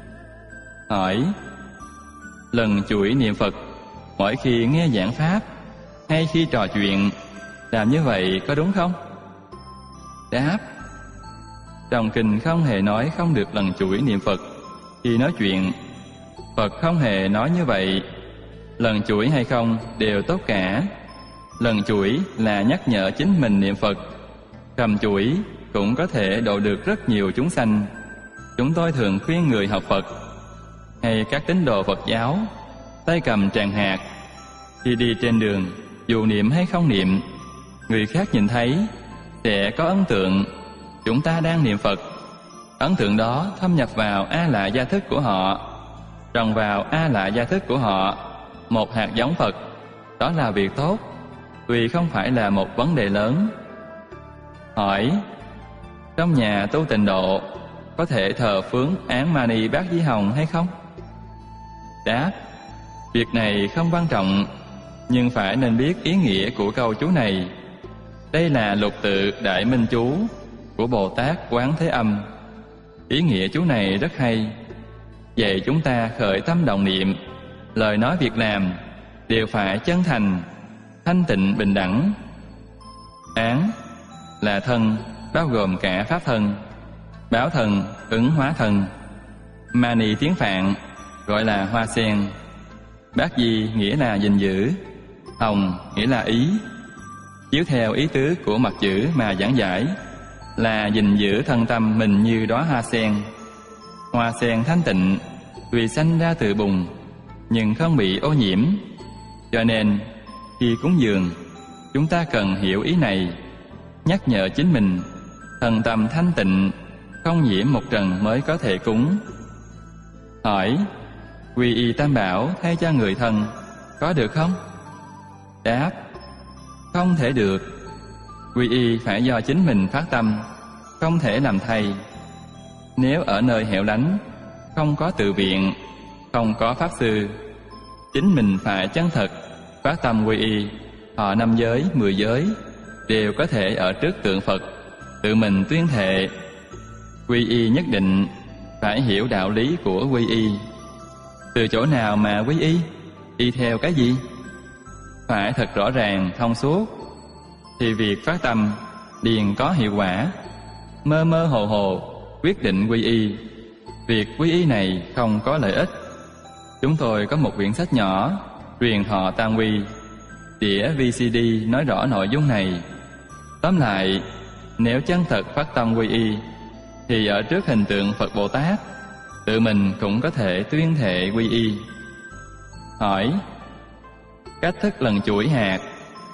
Hỏi: lần chuỗi niệm Phật mỗi khi nghe giảng pháp hay khi trò chuyện, làm như vậy có đúng không? Đáp: trong kinh không hề nói không được lần chuỗi niệm Phật khi nói chuyện. Phật không hề nói như vậy. Lần chuỗi hay không đều tốt cả. Lần chuỗi là nhắc nhở chính mình niệm Phật. Cầm chuỗi cũng có thể độ được rất nhiều chúng sanh. Chúng tôi thường khuyên người học Phật hay các tín đồ Phật giáo tay cầm tràng hạt, khi đi trên đường, dù niệm hay không niệm, người khác nhìn thấy sẽ có ấn tượng chúng ta đang niệm Phật. Ấn tượng đó thâm nhập vào A Lại gia thức của họ, trồng vào A Lại gia thức của họ một hạt giống Phật. Đó là việc tốt, tuy không phải là một vấn đề lớn. Hỏi: trong nhà tu tịnh độ có thể thờ phướng Án Mani Bát Di Hồng hay không? Đáp: việc này không quan trọng, nhưng phải nên biết ý nghĩa của câu chú này. Đây là lục tự Đại Minh Chú của Bồ Tát Quán Thế Âm. Ý nghĩa chú này rất hay, dạy chúng ta khởi tâm động niệm, lời nói việc làm đều phải chân thành, thanh tịnh, bình đẳng. Án là thân, bao gồm cả pháp thân, báo thân, ứng hóa thân. Mani tiếng Phạn gọi là hoa sen. Bát Di nghĩa là gìn giữ, hồng nghĩa là ý. Chiếu theo ý tứ của mặt chữ mà giảng giải là gìn giữ thân tâm mình như đóa hoa sen. Hoa sen thanh tịnh vì sanh ra từ bùn, nhưng không bị ô nhiễm. Cho nên khi cúng dường, chúng ta cần hiểu ý này, nhắc nhở chính mình thân tâm thanh tịnh, không nhiễm một trần mới có thể cúng. Hỏi: quy y tam bảo thay cho người thân có được không? Đáp: không thể được. Quy y phải do chính mình phát tâm, không thể làm thay. Nếu ở nơi hẻo lánh, không có tự viện, không có pháp sư, chính mình phải chân thật phát tâm quy y, họ năm giới, mười giới đều có thể ở trước tượng Phật tự mình tuyên thệ. Quy y nhất định phải hiểu đạo lý của quy y. Từ chỗ nào mà quy y? Y theo cái gì? Phải thật rõ ràng, thông suốt, thì việc phát tâm liền có hiệu quả. Mơ mơ hồ hồ quyết định quy y, việc quy y này không có lợi ích. Chúng tôi có một quyển sách nhỏ Truyền thọ tam quy, đĩa vê xê đê nói rõ nội dung này. Tóm lại, nếu chân thật phát tâm quy y thì ở trước hình tượng Phật Bồ Tát, tự mình cũng có thể tuyên thệ quy y. Hỏi: cách thức lần chuỗi hạt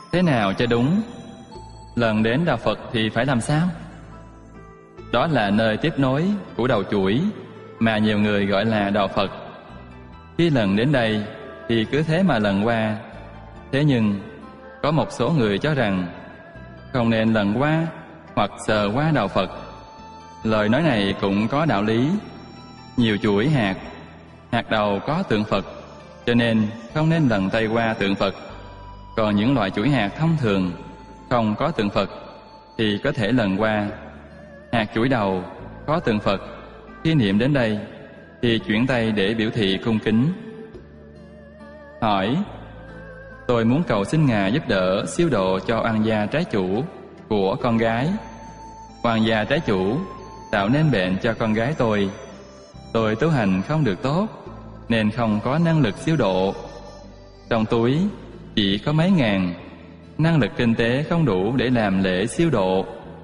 Thế nào cho đúng? Lần đến đạo Phật thì phải làm sao? Đó là nơi tiếp nối của đầu chuỗi mà nhiều người gọi là đạo Phật. Khi lần đến đây thì cứ thế mà lần qua. Thế nhưng có một số người cho rằng không nên lần qua hoặc sờ qua đạo Phật. Lời nói này cũng có đạo lý. Nhiều chuỗi hạt, hạt đầu có tượng Phật, cho nên không nên lần tay qua tượng Phật. Còn những loại chuỗi hạt thông thường không có tượng Phật thì có thể lần qua. Hạt chuỗi đầu có tượng Phật, khi niệm đến đây thì chuyển tay để biểu thị cung kính. Hỏi: tôi muốn cầu xin Ngài giúp đỡ siêu độ cho oan gia trái chủ của con gái. Oan gia trái chủ tạo nên bệnh cho con gái tôi. Tôi tu hành không được tốt nên không có năng lực siêu độ. Trong túi chỉ có mấy ngàn, năng lực kinh tế không đủ để làm lễ siêu độ.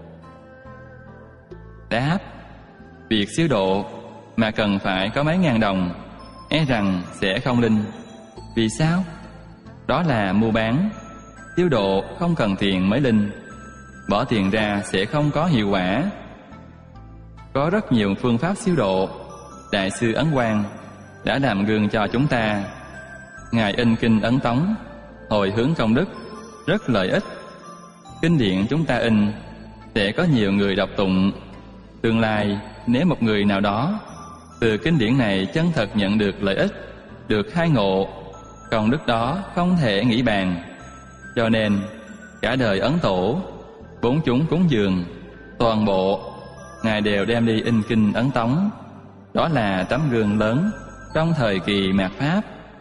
Đáp: việc siêu độ mà cần phải có mấy ngàn đồng, e rằng sẽ không linh. Vì sao? Đó là mua bán. Siêu độ không cần tiền mới linh. Bỏ tiền ra sẽ không có hiệu quả. Có rất nhiều phương pháp siêu độ. Đại sư Ấn Quang đã làm gương cho chúng ta. Ngài in kinh Ấn Tống, hồi hướng công đức, rất lợi ích. Kinh điển chúng ta in sẽ có nhiều người đọc tụng. Tương lai nếu một người nào đó từ kinh điển này chân thật nhận được lợi ích, được khai ngộ, công đức đó không thể nghĩ bàn. Cho nên cả đời Ấn Tổ, bốn chúng cúng dường, toàn bộ Ngài đều đem đi in kinh Ấn Tống. Đó là tấm gương lớn trong thời kỳ mạt Pháp.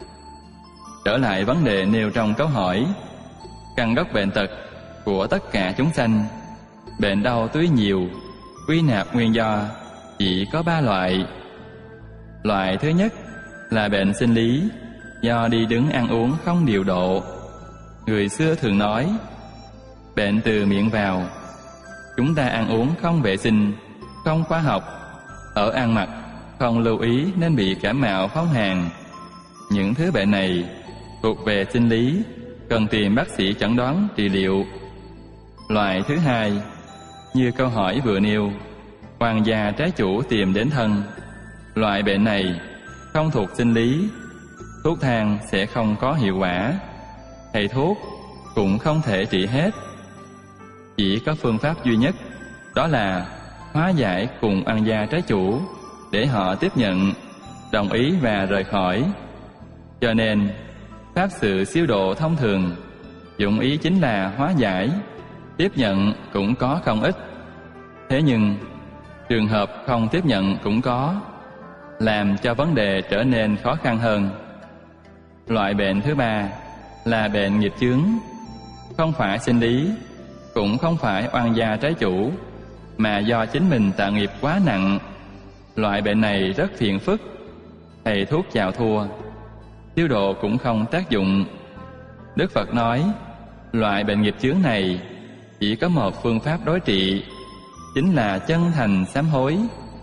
Trở lại vấn đề nêu trong câu hỏi, căn gốc bệnh tật của tất cả chúng sanh, bệnh đau tuy nhiều, quy nạp nguyên do chỉ có ba loại. Loại thứ nhất là bệnh sinh lý, do đi đứng ăn uống không điều độ. Người xưa thường nói, bệnh từ miệng vào. Chúng ta ăn uống không vệ sinh, không khoa học, ở ăn mặc không lưu ý nên bị cảm mạo phong hàn. Những thứ bệnh này thuộc về sinh lý, cần tìm bác sĩ chẩn đoán trị liệu. Loại thứ hai, như câu hỏi vừa nêu, oan gia trái chủ tìm đến thân. Loại bệnh này không thuộc sinh lý, thuốc thang sẽ không có hiệu quả, thầy thuốc cũng không thể trị hết. Chỉ có phương pháp duy nhất, đó là hóa giải cùng oan gia trái chủ để họ tiếp nhận, đồng ý và rời khỏi. Cho nên pháp sự siêu độ thông thường dụng ý chính là hóa giải, tiếp nhận cũng có không ít. Thế nhưng trường hợp không tiếp nhận cũng có, làm cho vấn đề trở nên khó khăn hơn. Loại bệnh thứ ba là bệnh nghiệp chướng, không phải sinh lý, cũng không phải oan gia trái chủ, mà do chính mình tạo nghiệp quá nặng. Loại bệnh này rất phiền phức, thầy thuốc chào thua, siêu độ cũng không tác dụng. Đức Phật nói, loại bệnh nghiệp chướng này chỉ có một phương pháp đối trị, chính là chân thành sám hối.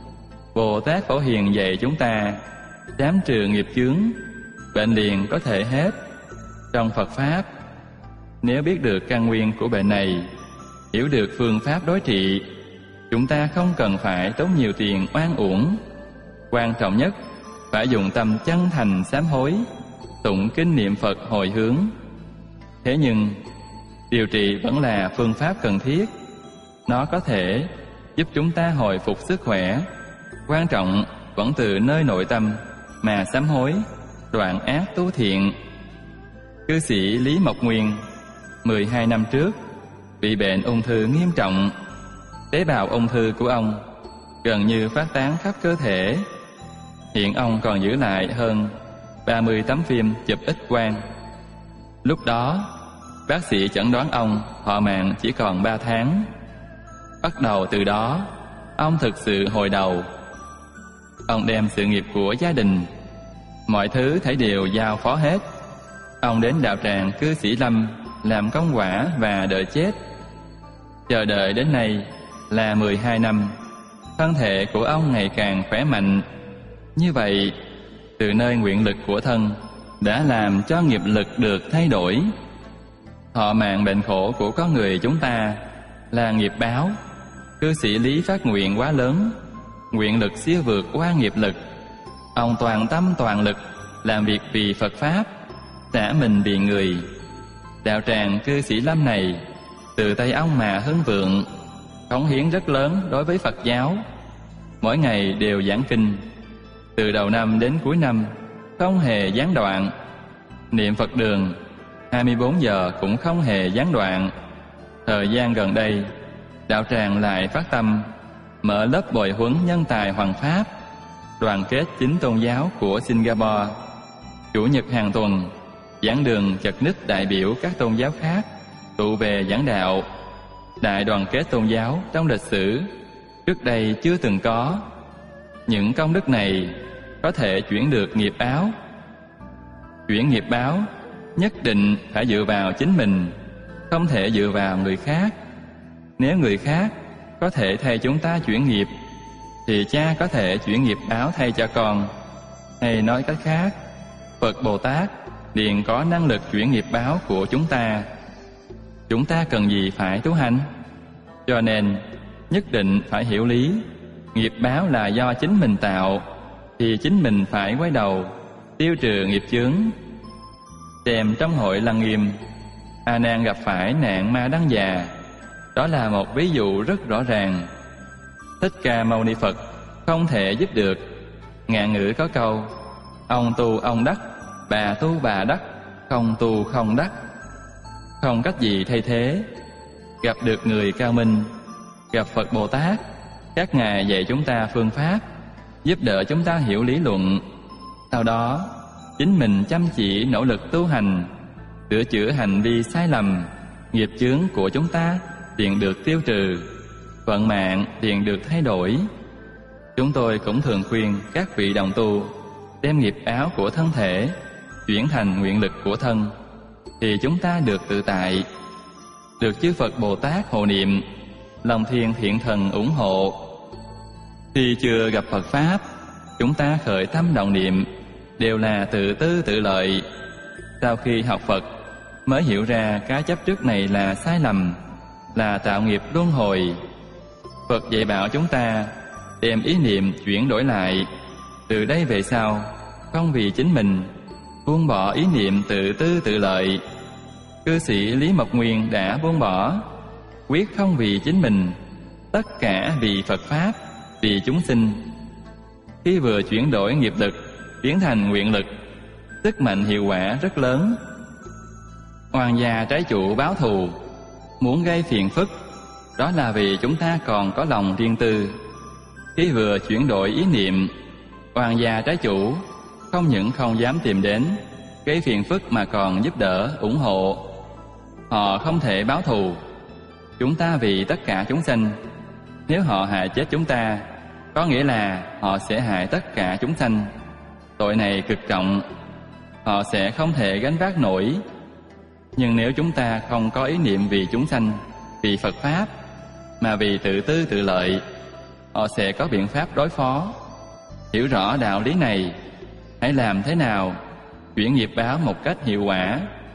Bồ Tát Phổ Hiền dạy chúng ta sám trừ nghiệp chướng, bệnh liền có thể hết. Trong Phật Pháp, nếu biết được căn nguyên của bệnh này, hiểu được phương pháp đối trị, chúng ta không cần phải tốn nhiều tiền oan uổng. Quan trọng nhất, phải dùng tâm chân thành sám hối, tụng kinh niệm Phật hồi hướng. Thế nhưng, điều trị vẫn là phương pháp cần thiết. Nó có thể giúp chúng ta hồi phục sức khỏe. Quan trọng vẫn từ nơi nội tâm mà sám hối, đoạn ác tu thiện. Cư sĩ Lý Mộc Nguyên mười hai năm trước bị bệnh ung thư nghiêm trọng. Tế bào ung thư của ông gần như phát tán khắp cơ thể. Hiện ông còn giữ lại hơn ba mươi tấm phim chụp X-quang. Lúc đó, bác sĩ chẩn đoán ông thọ mạng chỉ còn ba tháng. Bắt đầu từ đó, ông thực sự hồi đầu. Ông đem sự nghiệp của gia đình, mọi thứ thảy đều giao phó hết. Ông đến đạo tràng Cư Sĩ Lâm làm công quả và đợi chết. Chờ đợi đến nay là mười hai năm. Thân thể của ông ngày càng khỏe mạnh. Như vậy, từ nơi nguyện lực của thân đã làm cho nghiệp lực được thay đổi. Thọ mạng bệnh khổ của con người chúng ta là nghiệp báo. Cư sĩ Lý phát nguyện quá lớn, nguyện lực siêu vượt qua nghiệp lực. Ông toàn tâm toàn lực làm việc vì Phật Pháp, xả mình vì người. Đạo tràng Cư Sĩ Lâm này từ tay ông mà hưng vượng, cống hiến rất lớn đối với Phật giáo. Mỗi ngày đều giảng kinh, từ đầu năm đến cuối năm không hề gián đoạn. Niệm Phật đường hai mươi bốn giờ cũng không hề gián đoạn. Thời gian gần đây, đạo tràng lại phát tâm mở lớp bồi huấn nhân tài hoằng pháp, đoàn kết chính tôn giáo của Singapore. Chủ nhật hàng tuần, giảng đường chật ních đại biểu các tôn giáo khác tụ về giảng đạo. Đại đoàn kết tôn giáo trong lịch sử trước đây chưa từng có. Những công đức này có thể chuyển được nghiệp báo. Chuyển nghiệp báo nhất định phải dựa vào chính mình, không thể dựa vào người khác. Nếu người khác có thể thay chúng ta chuyển nghiệp, thì cha có thể chuyển nghiệp báo thay cho con. Hay nói cách khác, Phật Bồ Tát liền có năng lực chuyển nghiệp báo của chúng ta. Chúng ta cần gì phải tu hành? Cho nên nhất định phải hiểu lý, nghiệp báo là do chính mình tạo, thì chính mình phải quay đầu tiêu trừ nghiệp chướng. Xem trong hội Lăng Nghiêm, A Nan gặp phải nạn ma đăng già, đó là một ví dụ rất rõ ràng. Thích Ca Mâu Ni Phật không thể giúp được. Ngạn ngữ có câu: ông tu ông đắc, bà tu bà đắc, không tu không đắc. Không cách gì thay thế. Gặp được người cao minh, gặp Phật Bồ Tát, các ngài dạy chúng ta phương pháp, giúp đỡ chúng ta hiểu lý luận. Sau đó chính mình chăm chỉ nỗ lực tu hành, sửa chữa hành vi sai lầm, nghiệp chướng của chúng ta liền được tiêu trừ, vận mạng liền được thay đổi. Chúng tôi cũng thường khuyên các vị đồng tu đem nghiệp báo của thân thể chuyển thành nguyện lực của thân, thì chúng ta được tự tại, được chư Phật Bồ Tát hộ niệm, lòng thiên thiện thần ủng hộ. Khi chưa gặp Phật Pháp, chúng ta khởi tâm động niệm đều là tự tư tự lợi. Sau khi học Phật mới hiểu ra cái chấp trước này là sai lầm, là tạo nghiệp luân hồi. Phật dạy bảo chúng ta đem ý niệm chuyển đổi lại, từ đây về sau không vì chính mình, buông bỏ ý niệm tự tư tự lợi. Cư sĩ Lý Mộc Nguyên đã buông bỏ, quyết không vì chính mình, tất cả vì Phật Pháp, vì chúng sinh. Khi vừa chuyển đổi nghiệp lực biến thành nguyện lực, sức mạnh hiệu quả rất lớn. Oan gia trái chủ báo thù, muốn gây phiền phức, đó là vì chúng ta còn có lòng riêng tư. Khi vừa chuyển đổi ý niệm, oan gia trái chủ không những không dám tìm đến gây phiền phức mà còn giúp đỡ, ủng hộ. Họ không thể báo thù. Chúng ta vì tất cả chúng sanh, nếu họ hại chết chúng ta, có nghĩa là họ sẽ hại tất cả chúng sanh. Tội này cực trọng, họ sẽ không thể gánh vác nổi. Nhưng nếu chúng ta không có ý niệm vì chúng sanh, vì Phật Pháp, mà vì tự tư tự lợi, họ sẽ có biện pháp đối phó. Hiểu rõ đạo lý này, hãy làm thế nào chuyển nghiệp báo một cách hiệu quả.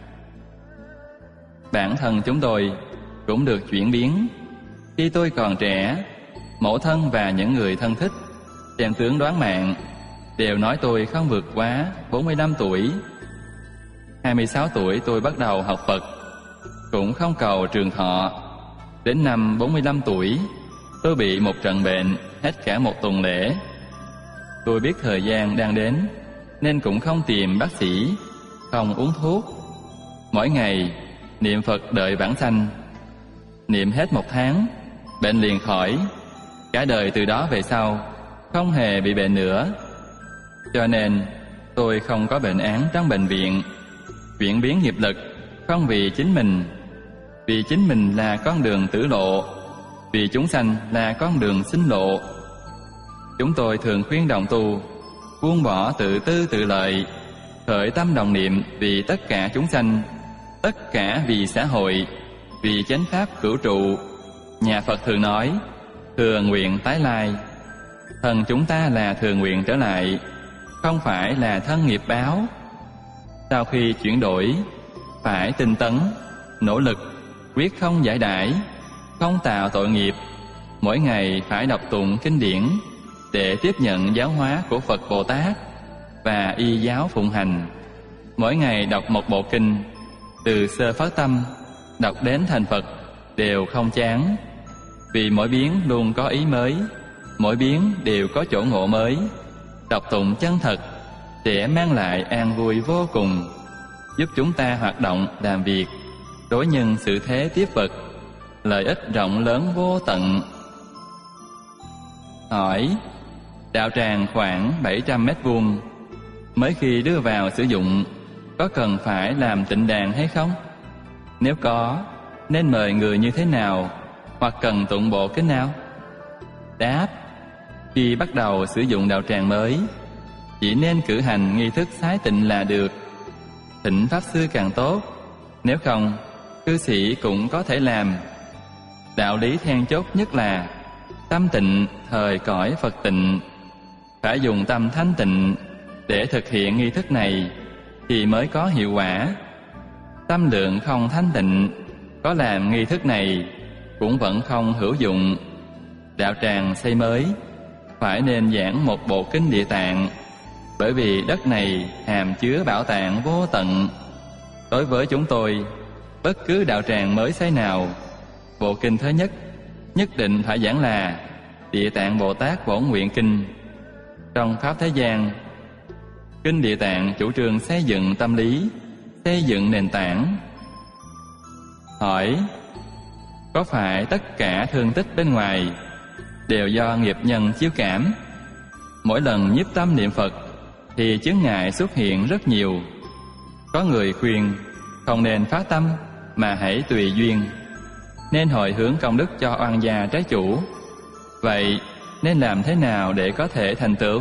Bản thân chúng tôi cũng được chuyển biến. Khi tôi còn trẻ, mẫu thân và những người thân thích, xem tướng đoán mạng, đều nói tôi không vượt quá bốn mươi lăm tuổi. hai mươi sáu tuổi tôi bắt đầu học Phật, cũng không cầu trường thọ. Đến năm bốn mươi lăm tuổi, tôi bị một trận bệnh hết cả một tuần lễ. Tôi biết thời gian đang đến, nên cũng không tìm bác sĩ, không uống thuốc. Mỗi ngày niệm Phật đợi vãng sanh. Niệm hết một tháng, bệnh liền khỏi. Cả đời từ đó về sau không hề bị bệnh nữa. Cho nên tôi không có bệnh án trong bệnh viện. Chuyển biến nghiệp lực không vì chính mình, vì chính mình là con đường tử lộ, vì chúng sanh là con đường sinh lộ. Chúng tôi thường khuyên đồng tu buông bỏ tự tư tự lợi, khởi tâm đồng niệm vì tất cả chúng sanh, tất cả vì xã hội, vì chánh pháp cửu trụ. Nhà Phật thường nói thừa nguyện tái lai. Thân chúng ta là thừa nguyện trở lại, không phải là thân nghiệp báo. Sau khi chuyển đổi, phải tinh tấn, nỗ lực, quyết không giải đãi, không tạo tội nghiệp, mỗi ngày phải đọc tụng kinh điển để tiếp nhận giáo hóa của Phật Bồ Tát và y giáo phụng hành. Mỗi ngày đọc một bộ kinh, từ sơ phát tâm đọc đến thành Phật đều không chán, vì mỗi biến luôn có ý mới, mỗi biến đều có chỗ ngộ mới. Đọc tụng chân thật sẽ mang lại an vui vô cùng, giúp chúng ta hoạt động làm việc đối nhân xử thế tiếp vật, lợi ích rộng lớn vô tận. Hỏi: đạo tràng khoảng bảy trăm mét vuông, mới khi đưa vào sử dụng có cần phải làm tịnh đàn hay không? Nếu có, nên mời người như thế nào, hoặc cần tụng bộ kinh nào? Đáp: khi bắt đầu sử dụng đạo tràng mới, chỉ nên cử hành nghi thức xái tịnh là được. Thỉnh pháp sư càng tốt, nếu không, cư sĩ cũng có thể làm. Đạo lý then chốt nhất là tâm tịnh thời cõi Phật tịnh. Phải dùng tâm thanh tịnh để thực hiện nghi thức này thì mới có hiệu quả. Tâm lượng không thanh tịnh, có làm nghi thức này cũng vẫn không hữu dụng. Đạo tràng xây mới phải nên giảng một bộ kinh Địa Tạng, bởi vì đất này hàm chứa bảo tàng vô tận. Đối với chúng tôi, bất cứ đạo tràng mới xây nào, bộ kinh thứ nhất nhất định phải giảng là Địa Tạng Bồ Tát Bổn Nguyện Kinh. Trong Pháp thế gian, kinh Địa Tạng chủ trương xây dựng tâm lý, xây dựng nền tảng. Hỏi: có phải tất cả thương tích bên ngoài đều do nghiệp nhân chiếu cảm? Mỗi lần nhiếp tâm niệm Phật thì chướng ngại xuất hiện rất nhiều. Có người khuyên không nên phá tâm mà hãy tùy duyên, nên hồi hướng công đức cho oan gia trái chủ. Vậy nên làm thế nào để có thể thành tựu?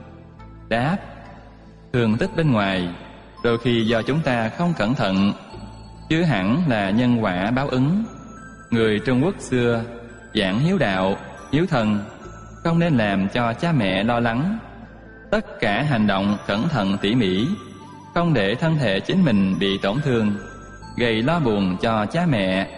Đáp: thương tích bên ngoài đôi khi do chúng ta không cẩn thận, chứ hẳn là nhân quả báo ứng. Người Trung Quốc xưa giảng hiếu đạo, hiếu thân, không nên làm cho cha mẹ lo lắng. Tất cả hành động cẩn thận tỉ mỉ, không để thân thể chính mình bị tổn thương, gây lo buồn cho cha mẹ.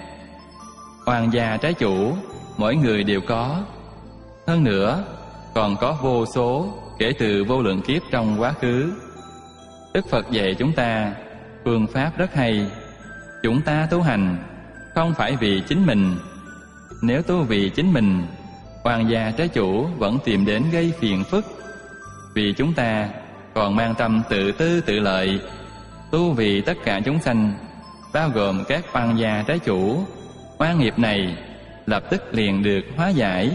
Oan gia trái chủ mỗi người đều có. Hơn nữa còn có vô số kể từ vô lượng kiếp trong quá khứ. Đức Phật dạy chúng ta phương pháp rất hay. Chúng ta tu hành không phải vì chính mình. Nếu tu vì chính mình, oan gia trái chủ vẫn tìm đến gây phiền phức. Vì chúng ta còn mang tâm tự tư tự lợi. Tu vì tất cả chúng sanh, bao gồm các oan gia trái chủ, oan nghiệp này lập tức liền được hóa giải.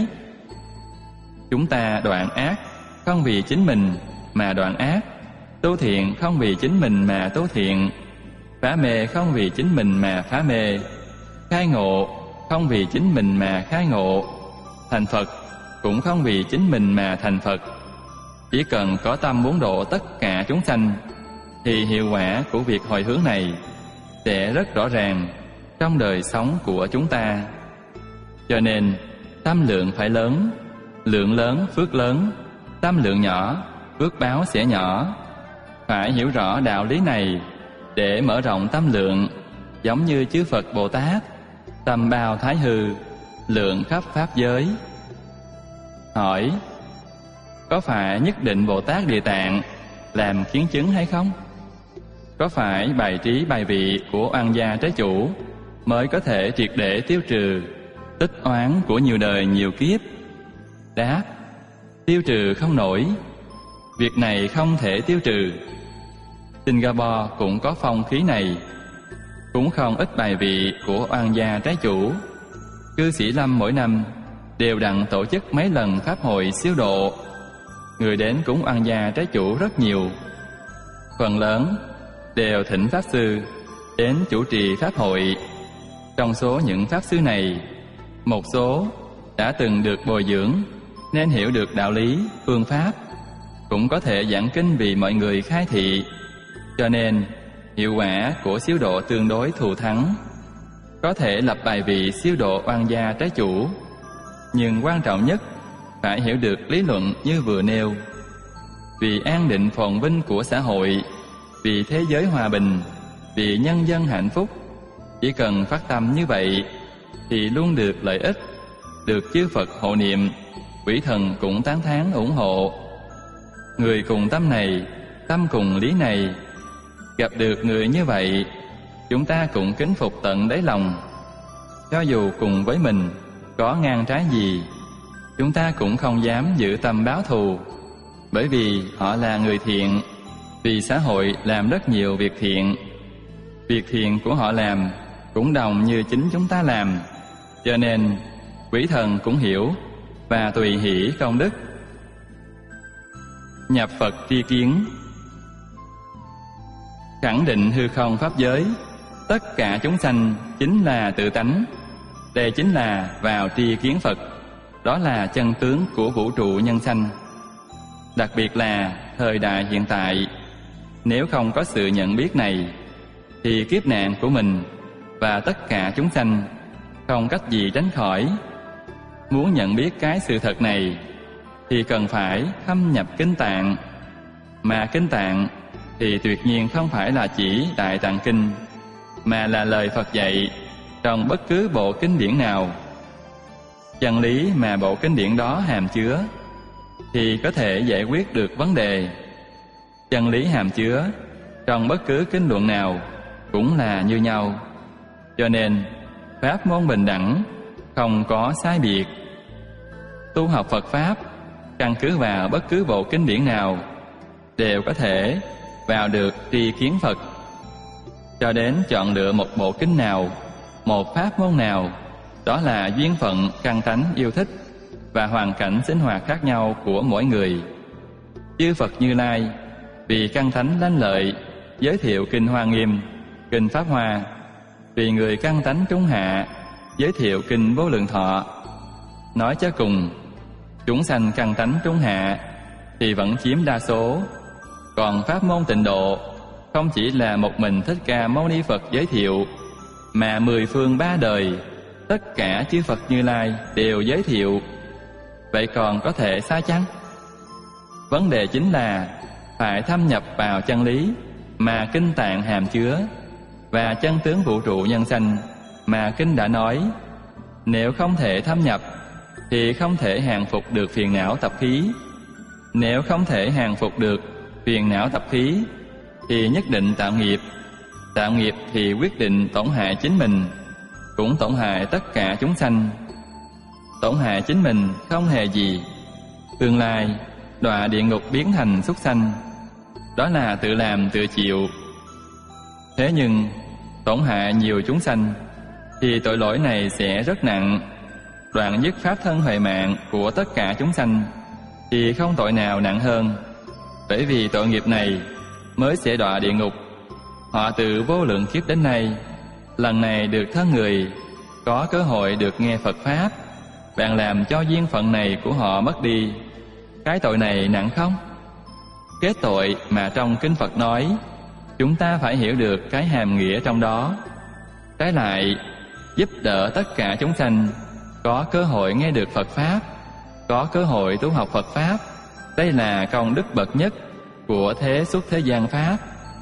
Chúng ta đoạn ác không vì chính mình mà đoạn ác, tu thiện không vì chính mình mà tu thiện, phá mê không vì chính mình mà phá mê, khai ngộ không vì chính mình mà khai ngộ, thành Phật cũng không vì chính mình mà thành Phật. Chỉ cần có tâm muốn độ tất cả chúng sanh, thì hiệu quả của việc hồi hướng này sẽ rất rõ ràng trong đời sống của chúng ta. Cho nên tâm lượng phải lớn, lượng lớn phước lớn, tâm lượng nhỏ phước báo sẽ nhỏ. Phải hiểu rõ đạo lý này để mở rộng tâm lượng, giống như chư Phật Bồ Tát tâm bao thái hư, lượng khắp pháp giới. Hỏi: có phải nhất định Bồ Tát Địa Tạng làm kiến chứng hay không? Có phải bài trí bài vị của oan gia trái chủ mới có thể triệt để tiêu trừ tích oán của nhiều đời nhiều kiếp? Đáp: tiêu trừ không nổi. Việc này không thể tiêu trừ. Singapore cũng có phong khí này, cũng không ít bài vị của oan gia trái chủ. Cư sĩ Lâm mỗi năm đều đặn tổ chức mấy lần pháp hội siêu độ. Người đến cúng oan gia trái chủ rất nhiều. Phần lớn đều thỉnh pháp sư đến chủ trì pháp hội. Trong số những pháp sư này, một số đã từng được bồi dưỡng nên hiểu được đạo lý, phương pháp, cũng có thể giảng kinh vì mọi người khai thị. Cho nên hiệu quả của siêu độ tương đối thù thắng. Có thể lập bài vị siêu độ oan gia trái chủ, nhưng quan trọng nhất phải hiểu được lý luận như vừa nêu. Vì an định phồn vinh của xã hội, vì thế giới hòa bình, vì nhân dân hạnh phúc, Chỉ cần phát tâm như vậy thì luôn được lợi ích, được chư Phật hộ niệm, quỷ thần cũng tán thán ủng hộ. Người cùng tâm này, tâm cùng lý này, gặp được người như vậy, chúng ta cũng kính phục tận đáy lòng. Cho dù cùng với mình có ngang trái gì, chúng ta cũng không dám giữ tâm báo thù, bởi vì họ là người thiện, vì xã hội làm rất nhiều việc thiện. Việc thiện của họ làm cũng đồng như chính chúng ta làm, cho nên quỷ thần cũng hiểu và tùy hỷ công đức. Nhập Phật tri kiến. Khẳng định hư không pháp giới, tất cả chúng sanh chính là tự tánh. Đây chính là vào tri kiến Phật, đó là chân tướng của vũ trụ nhân sanh. Đặc biệt là thời đại hiện tại, nếu không có sự nhận biết này, thì kiếp nạn của mình và tất cả chúng sanh không cách gì tránh khỏi. Muốn nhận biết cái sự thật này thì cần phải thâm nhập kinh tạng. Mà kinh tạng thì tuyệt nhiên không phải là chỉ Đại Tạng Kinh, mà là lời Phật dạy trong bất cứ bộ kinh điển nào. Chân lý mà bộ kinh điển đó hàm chứa thì có thể giải quyết được vấn đề. Chân lý hàm chứa trong bất cứ kinh luận nào cũng là như nhau. Cho nên pháp môn bình đẳng, không có sai biệt. Tu học Phật Pháp căn cứ vào bất cứ bộ kinh điển nào đều có thể vào được tri kiến Phật. Cho đến chọn lựa một bộ kinh nào, một pháp môn nào, đó là duyên phận, căn tánh yêu thích và hoàn cảnh sinh hoạt khác nhau của mỗi người. Chư Phật Như Lai vì căn tánh lanh lợi giới thiệu kinh Hoa Nghiêm, kinh Pháp Hoa. Vì người căn tánh trung hạ giới thiệu kinh Vô Lượng Thọ. Nói cho cùng, chúng sanh căn tánh trung hạ thì vẫn chiếm đa số. Còn pháp môn tịnh độ không chỉ là một mình Thích Ca Mâu Ni Phật giới thiệu, mà mười phương ba đời tất cả chư Phật Như Lai đều giới thiệu. Vậy còn có thể sai chăng? Vấn đề chính là phải thâm nhập vào chân lý mà kinh tạng hàm chứa và chân tướng vũ trụ nhân sanh mà kinh đã nói. Nếu không thể thâm nhập thì không thể hàng phục được phiền não tập khí. Nếu không thể hàng phục được phiền não tập khí thì nhất định tạo nghiệp. Tạo nghiệp thì quyết định tổn hại chính mình, cũng tổn hại tất cả chúng sanh. Tổn hại chính mình không hề gì, tương lai đọa địa ngục biến thành súc sanh, đó là tự làm tự chịu. Thế nhưng tổn hại nhiều chúng sanh thì tội lỗi này sẽ rất nặng. Đoạn dứt pháp thân huệ mạng của tất cả chúng sanh thì không tội nào nặng hơn, bởi vì tội nghiệp này mới sẽ đọa địa ngục. Họ từ vô lượng kiếp đến nay, lần này được thân người, có cơ hội được nghe Phật Pháp, bạn làm cho duyên phận này của họ mất đi. Cái tội này nặng không? Kết tội mà trong kinh Phật nói, chúng ta phải hiểu được cái hàm nghĩa trong đó. Trái lại, giúp đỡ tất cả chúng sanh có cơ hội nghe được Phật Pháp, có cơ hội tu học Phật Pháp. Đây là công đức bậc nhất của thế xuất thế gian Pháp.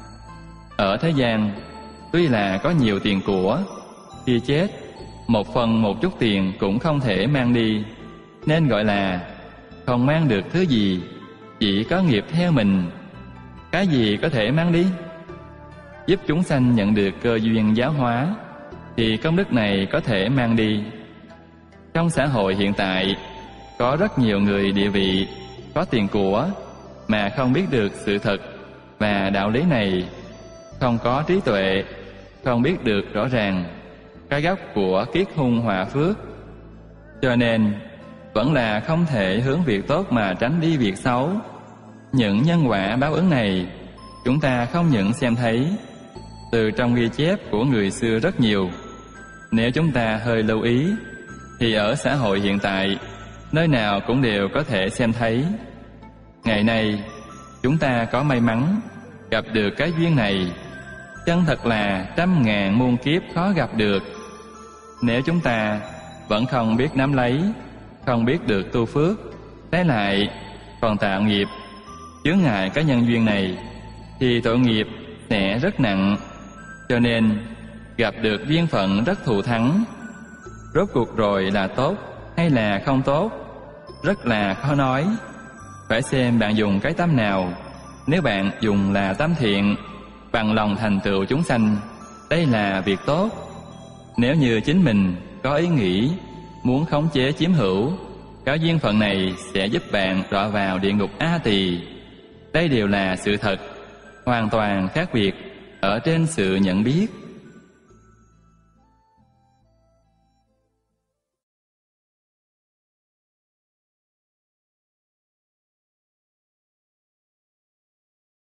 Ở thế gian, tuy là có nhiều tiền của, khi chết, một phần một chút tiền cũng không thể mang đi, nên gọi là không mang được thứ gì, chỉ có nghiệp theo mình. Cái gì có thể mang đi? Giúp chúng sanh nhận được cơ duyên giáo hóa, thì công đức này có thể mang đi. Trong xã hội hiện tại, có rất nhiều người địa vị, có tiền của, mà không biết được sự thật và đạo lý này, không có trí tuệ, không biết được rõ ràng cái gốc của kiết hung họa phước. Cho nên vẫn là không thể hướng việc tốt mà tránh đi việc xấu. Những nhân quả báo ứng này chúng ta không những xem thấy, từ trong ghi chép của người xưa rất nhiều. Nếu chúng ta hơi lưu ý thì ở xã hội hiện tại, nơi nào cũng đều có thể xem thấy. Ngày nay chúng ta có may mắn gặp được cái duyên này, chân thật là trăm ngàn muôn kiếp khó gặp được. Nếu chúng ta vẫn không biết nắm lấy, không biết được tu phước, trái lại còn tạo nghiệp, chướng ngại cái nhân duyên này, thì tội nghiệp sẽ rất nặng. Cho nên gặp được duyên phận rất thù thắng. Rốt cuộc rồi là tốt hay là không tốt, rất là khó nói. Phải xem bạn dùng cái tâm nào. Nếu bạn dùng là tâm thiện, bằng lòng thành tựu chúng sanh, đây là việc tốt. Nếu như chính mình có ý nghĩ muốn khống chế chiếm hữu, cái duyên phận này sẽ giúp bạn đọa vào địa ngục A Tỳ. Đây đều là sự thật, hoàn toàn khác biệt ở trên sự nhận biết.